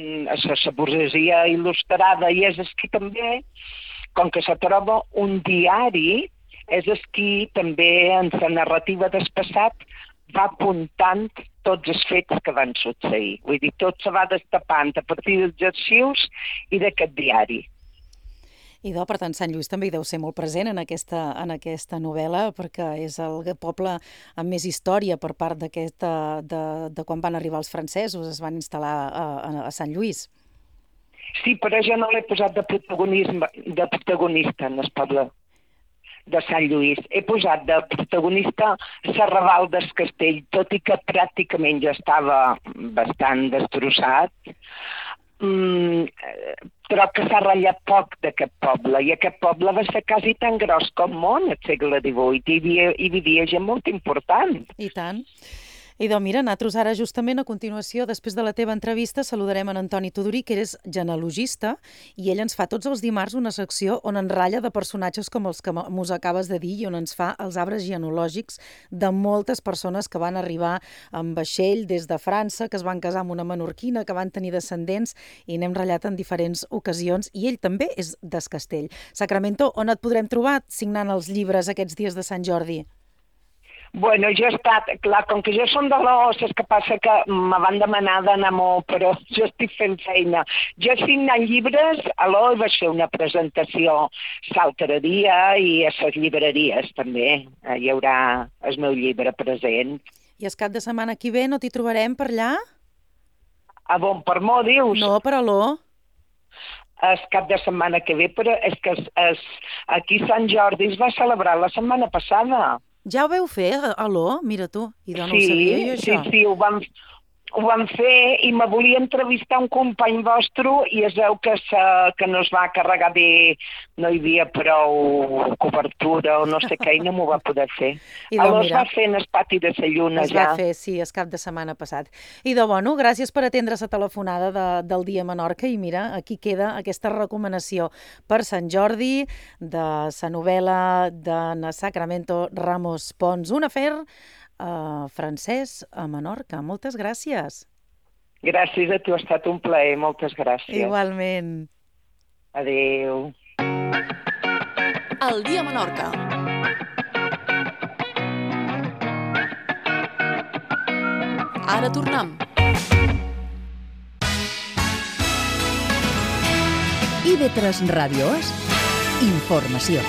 la burgesia il·lustrada, i és el que també, com que se troba un diari, és el que també en la narrativa del passat va apuntant tots els fets que van succeir. Vull dir, tot se va destapant a partir dels arxius i d'aquest diari. I per tant, Sant Lluís també hi deu ser molt present en aquesta, en aquesta novel·la, perquè és el poble amb més història per part d'aquesta, de, de quan van arribar els francesos, es van instal·lar a, a, a Sant Lluís. Sí, però jo no l'he posat de, protagonisme, de protagonista en el poble de Sant Lluís. He posat de protagonista la Raval del Castell, tot i que pràcticament ja estava bastant destrossat. Mm, però que s'ha ratllat poc d'aquest poble, i aquest poble va ser quasi tan gros com món al segle divuit, i hi havia, hi vivia gent molt important. I tant. Idò, mira, nosaltres ara justament a continuació, després de la teva entrevista, saludarem en Antoni Tudurí, que és genealogista, i ell ens fa tots els dimarts una secció on en ratlla de personatges com els que mos acabes de dir i on ens fa els arbres genealògics de moltes persones que van arribar en vaixell des de França, que es van casar amb una menorquina, que van tenir descendents, i n'hem ratllat en diferents ocasions, i ell també és d'Es Castell. Sacramento, on et podrem trobar signant els llibres aquests dies de Sant Jordi? Bueno, jo he estat, clar, com que jo som de l'O, és que passa que me van demanar d'anar molt, però jo estic fent feina. Jo signant llibres, a l'O vaig fer una presentació l'altre dia i a les llibreries també. Hi haurà el meu llibre present. I el cap de setmana que ve no t'hi trobarem per allà? A Bon Parmó, dius? No, per a l'O. El cap de setmana que ve, però és que es, es, aquí Sant Jordi es va celebrar la setmana passada. Ja ho veu fer, a l'O? Mira tu, i no sí, ho sabia jo, això. Sí, sí, ho vam, ho vam fer i me volia entrevistar un company vostre i es veu que, se, que no es va carregar bé, no hi havia prou cobertura o no sé què, i no m'ho va poder fer. Aleshores es va fer en el pati de la lluna, es ja. Es va fer, sí, el cap de setmana passat. I de bueno, gràcies per atendre la telefonada de, del dia Menorca, i mira, aquí queda aquesta recomanació per Sant Jordi de la novel·la de Sacramento Ramos Pons, un afer Uh, francès a Menorca. Moltes gràcies. Gràcies a tu, ha estat un plaer. Moltes gràcies. Igualment. Adéu. El dia Menorca. Ara tornem. I ve tres Ràdios, informació.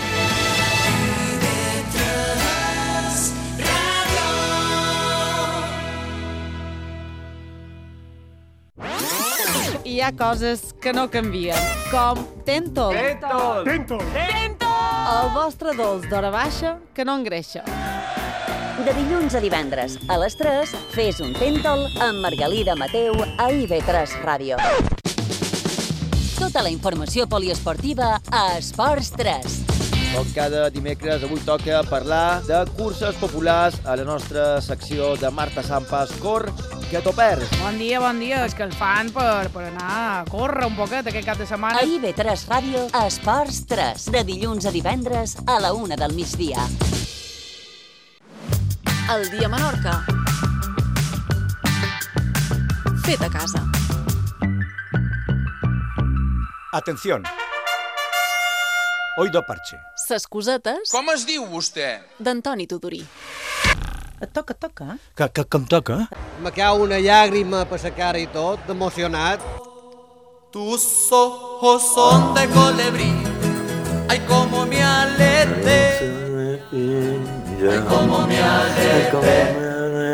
Hi ha coses que no canvien, com Tentol. Tentol! Tentol! Tentol! El vostre dolç d'hora baixa que no engreixa. De dilluns a divendres, a les tres, fes un Tentol amb Margalida Mateu a I V tres Ràdio. Tota la informació poliesportiva a Esports tres. Com cada dimecres, avui toca parlar de curses populars a la nostra secció de Marta Sampas, Cor, que t'ho perds. Bon dia, bon dia. És que el fan per, per anar a córrer un poquet aquest cap de setmana. A I V tres Ràdio, Esports tres, de dilluns a divendres a la una del migdia. El dia Menorca. Fet a casa. Atención. Oído parche. Ses cosetes... Com es diu vostè? D'Antoni Tudurí. Et toca, et toca. Que, que, que em toca? Me cau una llàgrima per la cara i tot, d'emocionat. Tus ojos son de colibrí. Ay, como me alete. Ay, como me alete.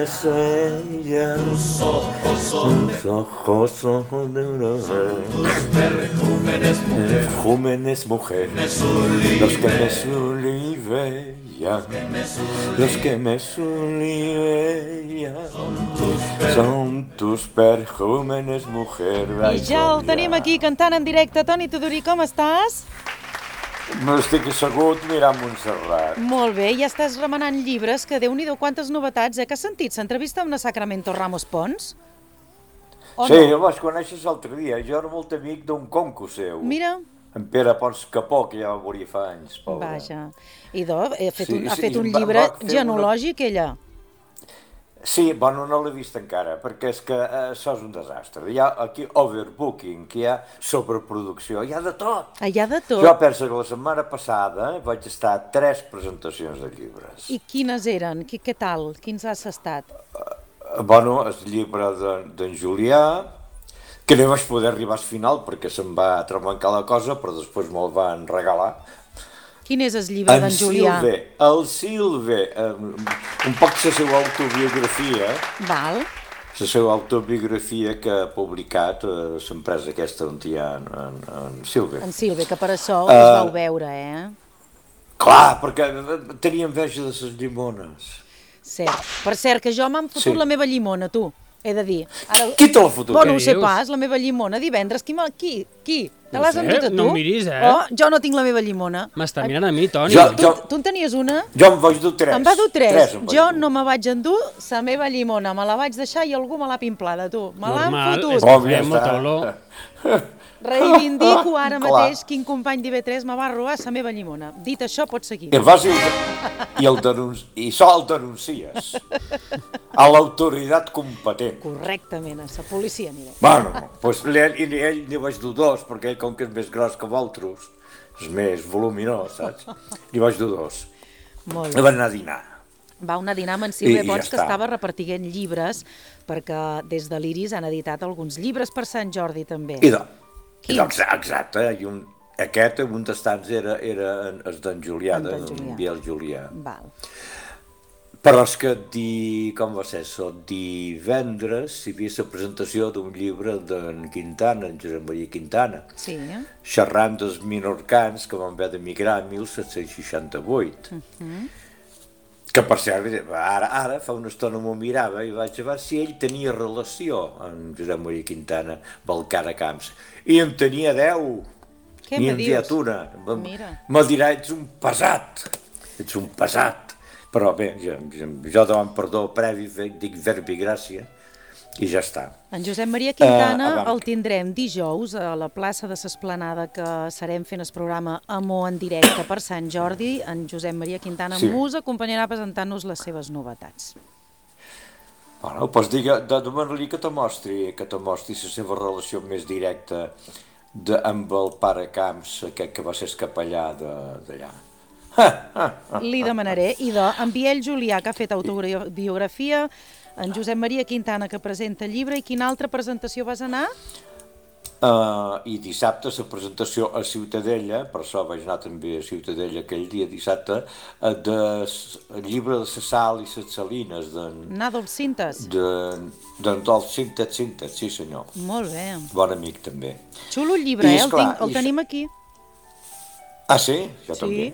Tus ojos son de... Tus ojos son de una Tus perjúmenes mujer. Perjúmenes mujer. Los que me sullivean. Los que me sullivean. Son tus perjúmenes mujer. I ja el tenim aquí cantant en directe. Toni Tudurí, com estàs? No estic assegut mirant Montserrat. Molt bé, ja estàs remenant llibres, que Déu-n'hi-do quantes novetats, eh? Que has sentit? S'entrevista amb la Sacramento Ramos Pons? O sí, no? El vaig conèixer l'altre dia. Jo era molt amic d'un conco seu. Mira. En Pere Pons Capó, que ja va morir fa anys, pobre. Vaja. Idò, ha fet, sí, un, ha sí, fet un llibre genològic, una... ella. Sí, bueno, no l'he vist encara, perquè és que eh, això és un desastre. Hi ha aquí overbooking, que hi ha sobreproducció, hi ha de tot. Hi ha de tot. Jo penso que la setmana passada vaig estar a tres presentacions de llibres. I quines eren? Què, què tal? Quins has estat? Uh, bueno, el llibre d'en de, Julià, que no vaig poder arribar al final perquè se'm va tremencar la cosa, però després me'l van regalar. Quin és el llibre d'en Julià? Silve, el Silve, um, un poc la seva autobiografia. Val. La seva autobiografia que ha publicat uh, l'empresa aquesta on hi ha en, en, en Silve. En Silve, que per això uh, us vau veure, eh? Clar, perquè tenia enveja de les llimones. Cert. Per cert, que jo m'han fotut sí. la meva llimona, tu. He de dir. Ara... Qui te l'ha fotut? Bueno, no ho sé pas, la meva llimona divendres. Qui? Qui? Qui? Te l'has endut a tu? No em miris, eh? Oh, jo no tinc la meva llimona. M'està mirant a mi, Toni. Jo, Tu, jo, tu en tenies una? jo em vaig dur tres. Em va dur tres. Tres em vaig Jo dur. no me vaig endur la meva llimona. Me la vaig deixar i algú me l'ha pimplada, tu. Me l'han Normal, fotut. és que Oh, ja feia molta està. olor. Reivindico ara Clar. mateix quin company d'I V tres me va robar la meva llimona. Dit això, pots seguir. I, vas i, i, el denunci... I sol el denuncies a l'autoritat competent. Correctament, a la policia, mira. Bueno, doncs ell, i ell n'hi vaig dur dos, perquè ell, com que és més gros que vosaltres, és més voluminós, saps? N'hi vaig dur dos. Molt I bé. van anar a dinar. Va una dinar amb en I- Sílvia i ja Pons, que està. estava repartint llibres, perquè des de l'Iris han editat alguns llibres per Sant Jordi, també. I de, i Quins? de, exa- exacte, i un, aquest, un dels tants, era, era en- el d'en Julià, En d'en d'en Julià. Biel Julià. Val. Però és que di, com va ser això, divendres hi havia la presentació d'un llibre d'en Quintana, en Josep Maria Quintana, Sí, eh? xerrant dels minorcans que van haver d'emigrar en mil set-cents seixanta-vuit. Mhm. Que per cert, ara, ara fa una estona m'ho mirava i vaig veure si ell tenia relació amb Josep Maria Quintana, Balcara Camps. I en tenia deu. Què N'hi me he enviat dius? una. Me- Mira. Me dirà, ets un pesat. Ets un pesat. Però bé, jo, jo davant perdó previ dic verbi gràcia i ja està. En Josep Maria Quintana Eh, avant. el tindrem dijous a la plaça de l'Esplanada, que serem fent el programa Amor en directe per Sant Jordi. En Josep Maria Quintana Sí. us acompanyarà presentant-nos les seves novetats. Bueno, doncs digue, de demanar-li que te mostri, que te mostri la seva relació més directa de, amb el pare Camps, aquest que va ser el capellà de- d'allà. Li demanaré. I de en Biel Julià, que ha fet autobiografia, en Josep Maria Quintana, que presenta el llibre, i quina altra presentació vas anar? Uh, I dissabte la presentació a Ciutadella, per això vaig anar també a Ciutadella aquell dia, dissabte, uh, de s- el llibre de la Sal i les Salines, d'en Nàdol Cintes. d'en d'en Dolç Cintes Cintes, sí senyor. Molt bé. Bon amic també. Xulo el llibre, I, eh? El, esclar, tinc, el i- tenim aquí. Ah, sí? Jo Sí. també.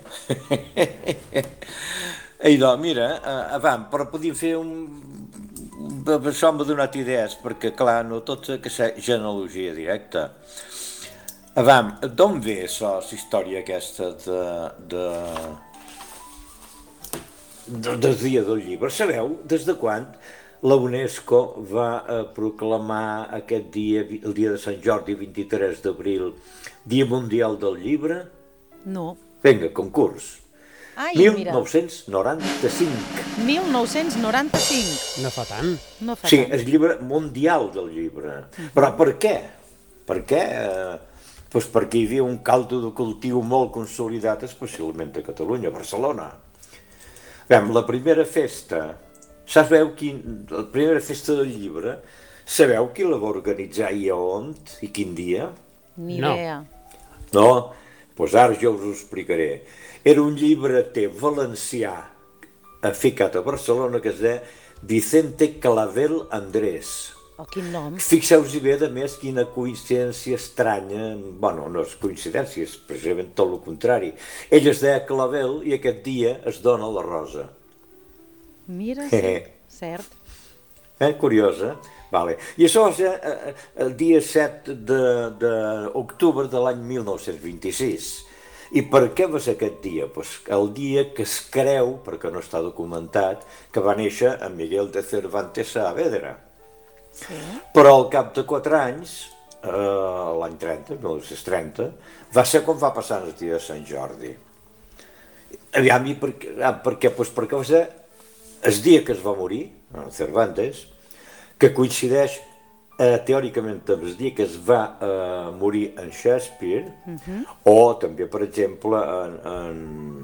Ei, doncs, mira, uh, avant, però podíem fer un... Això m'ha donat idees, perquè, clar, no tot que ser genealogia directa. Avant, d'on ve això, la història aquesta de... de... de del dia del llibre? Sabeu des de quan la UNESCO va eh, proclamar aquest dia, el dia de Sant Jordi, vint-i-tres d'abril, Dia Mundial del Llibre? No. Vinga, concurs. Ai, mil mira. nou-cents noranta-cinc. mil nou-cents noranta-cinc. No fa tant. No fa Sí, tant. el llibre mundial del llibre. Però per què? Per què? Eh, pues perquè hi havia un caldo de cultiu molt consolidat, especialment a Catalunya, a Barcelona. Veiem, la primera festa, sabeu quin... La primera festa del llibre, sabeu qui la va organitzar i a on i quin dia? Ni No. idea. No? Doncs ara jo us ho explicaré. Era un llibreter valencià ficat a Barcelona que es deia Vicente Clavel Andrés. Oh, quin nom. Fixeu-vos bé, a més, quina coincidència estranya, bueno, no és coincidència, és precisament tot el contrari. Ell es deia Clavel i aquest dia es dona la rosa. Mira, sí, cert. Eh? Curiosa. Vale. I això va ser eh, el dia set d'octubre de l'any mil nou-cents vint-i-sis. I per què va ser aquest dia? Pues el dia que es creu, perquè no està documentat, que va néixer en Miguel de Cervantes Saavedra. Sí. Però al cap de quatre anys, eh, l'any trenta, mil nou-cents trenta, va ser quan va passar el dia de Sant Jordi. Aviam, i per, ah, per què? Pues perquè va ser el dia que es va morir, el Cervantes, que coincideix eh, teòricament amb el dia que es va eh, morir en Shakespeare, Mhm. o també, per exemple, en... en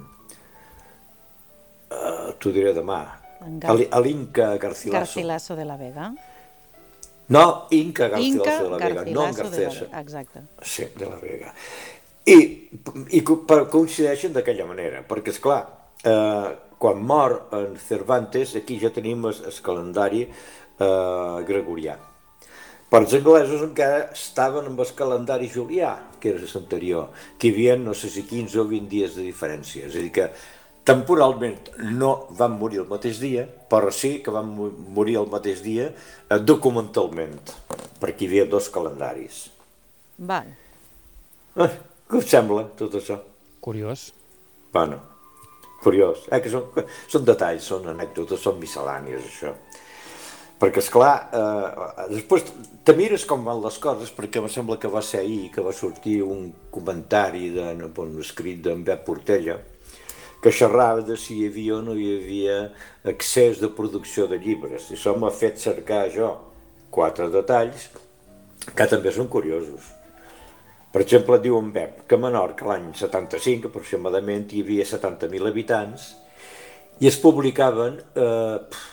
eh, t'ho diré demà, En Gar- a l'I- a l'Inca Garcilaso. Garcilaso de la Vega. No, Inca Garcilaso Inca de la Vega, no en Garcilaso de la Garcés. Vega. Exacte. Sí, de la Vega. I, i co- per- coincideixen d'aquella manera, perquè, és clar, eh, quan mor en Cervantes, aquí ja tenim el, el calendari eh, gregorià. Per els anglesos encara estaven amb el calendari julià, que era l'anterior, que hi havia, no sé si quinze o vint dies de diferència. És a dir, que temporalment no van morir el mateix dia, però sí que van mo- morir el mateix dia eh, documentalment, perquè hi havia dos calendaris. Val. Eh, què us sembla, tot això? Curiós. Bueno, curiós. Eh, que són, són detalls, són anècdotes, són miscel·lànies, això. Perquè, esclar, eh, després te mires com van les coses, perquè em sembla que va ser ahir que va sortir un comentari de, bon, escrit d'en Pep Portella, que xerrava de si hi havia o no hi havia excés de producció de llibres. I això m'ha fet cercar jo quatre detalls que també són curiosos. Per exemple, diu en Pep que a Menorca l'any setanta-cinc, aproximadament, hi havia setanta mil habitants i es publicaven eh,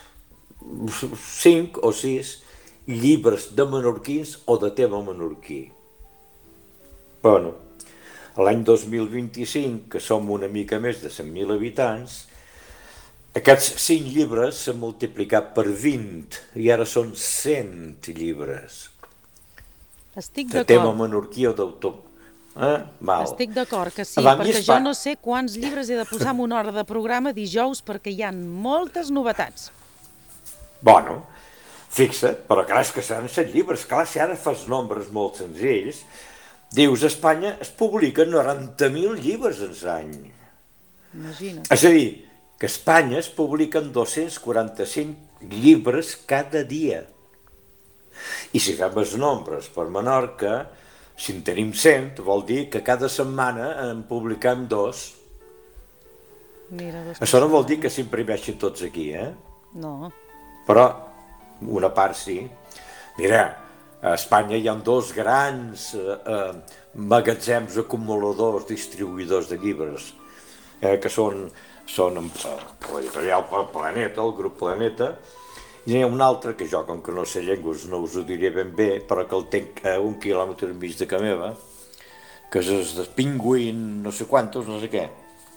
cinc o sis llibres de menorquins o de tema menorquí. Bueno, l'any dos mil vint-i-cinc, que som una mica més de cent mil habitants, aquests cinc llibres s'han multiplicat per vint i ara són cent llibres. Estic de tema d'acord. menorquí o d'autor. Eh? Mal. Estic d'acord que sí, Abans perquè es jo fa- no sé quants llibres he de posar en una hora de programa dijous perquè hi ha moltes novetats. Bueno, fixa't, però clar, és que seran set llibres. Clar, si ara fas nombres molt senzills, dius, a Espanya es publiquen noranta mil llibres en any. Imagina't. És a dir, que a Espanya es publiquen dos-cents quaranta-cinc llibres cada dia. I si fem els nombres per Menorca, si en tenim cent, vol dir que cada setmana en publiquem dos. Mira, dos Això no vol dir que s'imprimeixin tots aquí, eh? No. Però una part sí. Mira, a Espanya hi ha dos grans eh, eh, magatzems acumuladors, distribuïdors de llibres, eh, que són, són eh, l'editorial Planeta, el grup Planeta, i n'hi ha un altre que jo, com que no sé llengües, no us ho diré ben bé, però que el tenc a un quilòmetre i mig de ca meva, que és el de Penguin, no sé quantos, no sé què.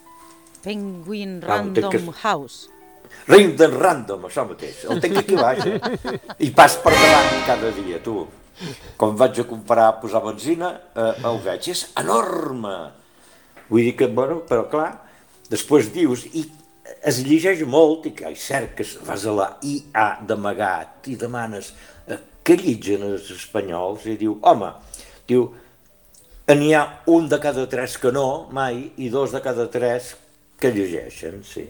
Penguin Ah, entenc Random que- House. Ring de Random, això mateix. El tenc aquí baix, eh? I pas per davant cada dia, tu. Quan vaig a comprar a posar benzina, eh, el veig, és enorme. Vull dir que, bueno, però clar, després dius, i es llegeix molt, i que hi cerques, vas a la I A d'amagat i demanes eh, què llitgen els espanyols, i diu, home, diu, n'hi ha un de cada tres que no, mai, i dos de cada tres que llegeixen, sí.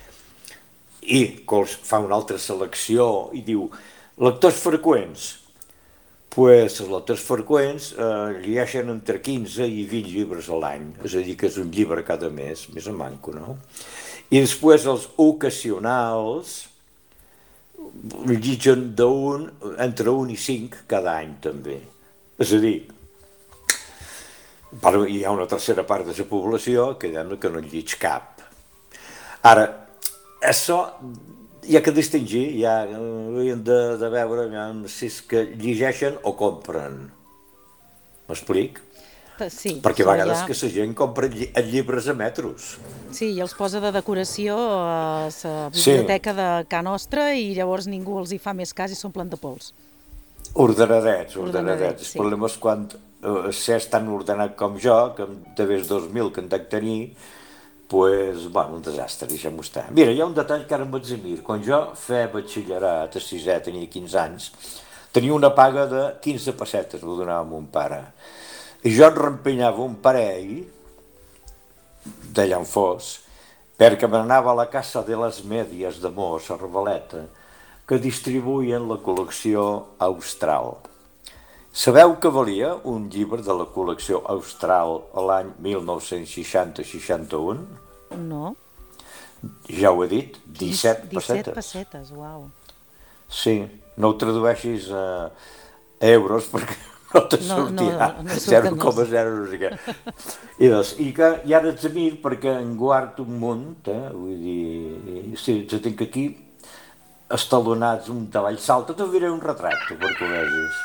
I fa una altra selecció i diu, lectors freqüents, pues els lectors freqüents eh, llegeixen entre quinze i vint llibres a l'any, és a dir, que és un llibre cada mes, més o manco, no? I després els ocasionals llitgen d'un, entre un i cinc cada any també. És a dir, però hi ha una tercera part de la població que diguem que no en llig cap. Ara, això hi ha que distingir, hi ha, hauríem de, de veure si és que llegeixen o compren. M'explic? Sí. Perquè a vegades ja... que la gent compra lli llibres a metros. Sí, i els posa de decoració a la biblioteca sí. de Ca Nostra i llavors ningú els hi fa més cas i s'omplen de pols. Ordenadets, ordenadets. Sí. El problema és quan eh, ser tan ordenat com jo, que de més dos mil que en dec tenir, pues, bueno, un desastre, deixem-ho estar. Mira, hi ha un detall que ara em vaig dir. Quan jo feia batxillerat a sisè, tenia quinze anys, tenia una paga de quinze pessetes, ho donava a mon pare. I jo em rempenyava un parell, d'allà on fos, perquè m'anava a la Casa de les Mèdies de Mos, a Revaleta, que distribuïen la col·lecció Austral. Sabeu que valia un llibre de la col·lecció Austral a l'any mil nou-cents seixanta seixanta-un? No. Ja ho he dit, disset pessetes. disset pessetes, uau. Sí, no ho tradueixis a euros perquè no te sortirà, no, no, no zero coma zero, no sé què. I, doncs, i, que, i ara ets a mi perquè en guard un munt, eh? Vull dir, sí, ja tinc aquí estalonats un davall salta, te diré un retrat, perquè ho vegis.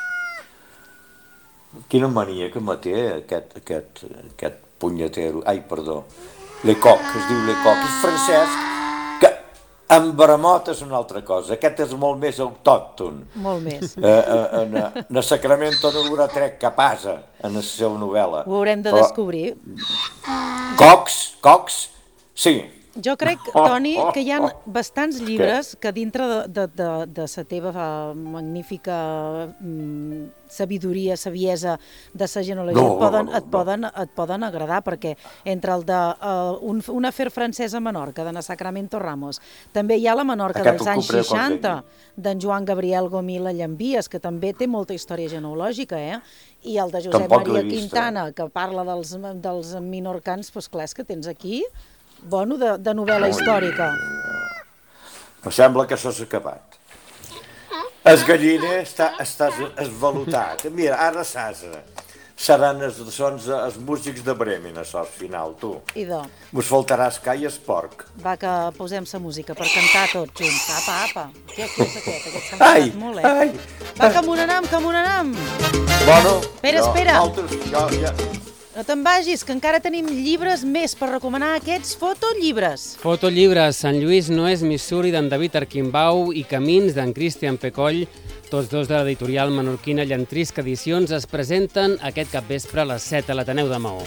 Quina mania que me té aquest, aquest, aquest punyetero, ai, perdó, Lecoq, es diu Lecoq, és francès, que en Bramot és una altra cosa, aquest és molt més autòcton. Molt més. Eh, eh, en, en Sacramento no l'haurà tret capasa en la seva novel·la. Ho haurem de Però, descobrir. Cox, Cox, sí, Jo crec, Toni, que hi ha bastants llibres que dintre de, de, de, de la teva magnífica mm, sabidoria, saviesa de la genealogia No, et, poden, no, no, et, poden, et poden agradar, perquè entre el de uh, un, un afer francès a Menorca, de na Sacramento Ramos, també hi ha la Menorca Aquest dels ho anys compré seixanta, d'en Joan Gabriel Gomila Llambies, que també té molta història genealògica, eh? I el de Josep Tampoc Maria l'he vist, Quintana, que parla dels, dels minorcans, doncs clar, és que tens aquí... Bueno, de, de novel·la històrica. Em sembla que s'has acabat. El galliner està, estàs esvalutat. Mira, ara s'asa. Seran els, sons, els músics de Bremen, a sort final, tu. Idò. Mos faltarà el ca i el porc. Va, que posem sa música per cantar tots junts. Apa, apa. Qui és aquest? Aquest s'ha enfadat molt, eh? Ai, Va, que amunt anam, que amunt anam. Bueno, espera, jo, espera. Altres, jo, ja... No te'n vagis, que encara tenim llibres més per recomanar, aquests fotollibres. Fotollibres, Sant Lluís no és Missouri, d'en David Arquimbau, i Camins, d'en Cristian Pecoll, tots dos de l'editorial menorquina Llantrisca Edicions, es presenten aquest capvespre a les set a l'Ateneu de Maó.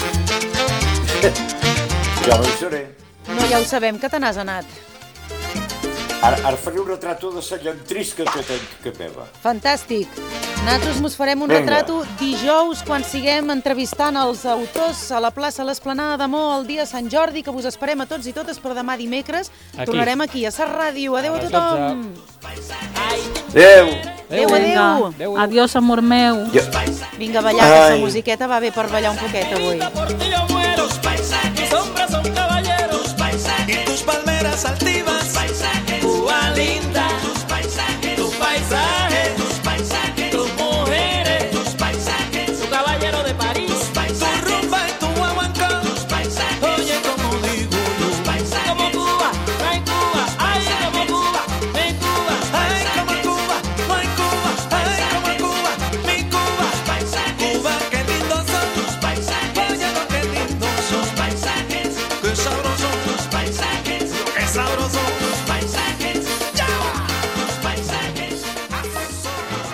Jo no hi seré. No, ja ho sabem, que te n'has anat. Ara, ara faré un retrato de la llantrisca que tenc que meva. Fantàstic. Nosaltres mos farem un Vinga. retrato dijous quan siguem entrevistant els autors a la plaça l'Esplanada de Maó el dia de Sant Jordi, que vos esperem a tots i totes per demà dimecres. Aquí. Tornarem aquí, a Sa Ràdio. Adéu a A les tothom. Adéu. Adéu, adéu. Adéu. Adiós, amor meu. Jo... Vinga a ballar, que Ai. la musiqueta va bé per ballar un poquet avui. Tus paisajes, hombres son caballeros, y tus palmeras altivas, Cuba linda, tus paisajes, tus paisajes, tus paisajes, tus mujeres, tus paisajes, tu caballero de París, tu rumba y tu guaguancó, tus paisajes, oye como digo, tus paisajes, como Cuba, no hay Cuba, ay como Cuba, mi Cuba, ay como Cuba, no hay Cuba, ay como Cuba, mi Cuba, Cuba, qué lindo son tus paisajes, oye lo que lindo son tus paisajes, qué sabrosos tus paisajes, qué sabrosos tus paisajes, chao, tus paisajes, tus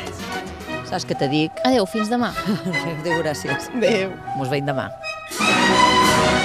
paisajes. Saps què te dic? Adéu, fins demà. Adéu, gràcies. Adéu. Mos veiem demà.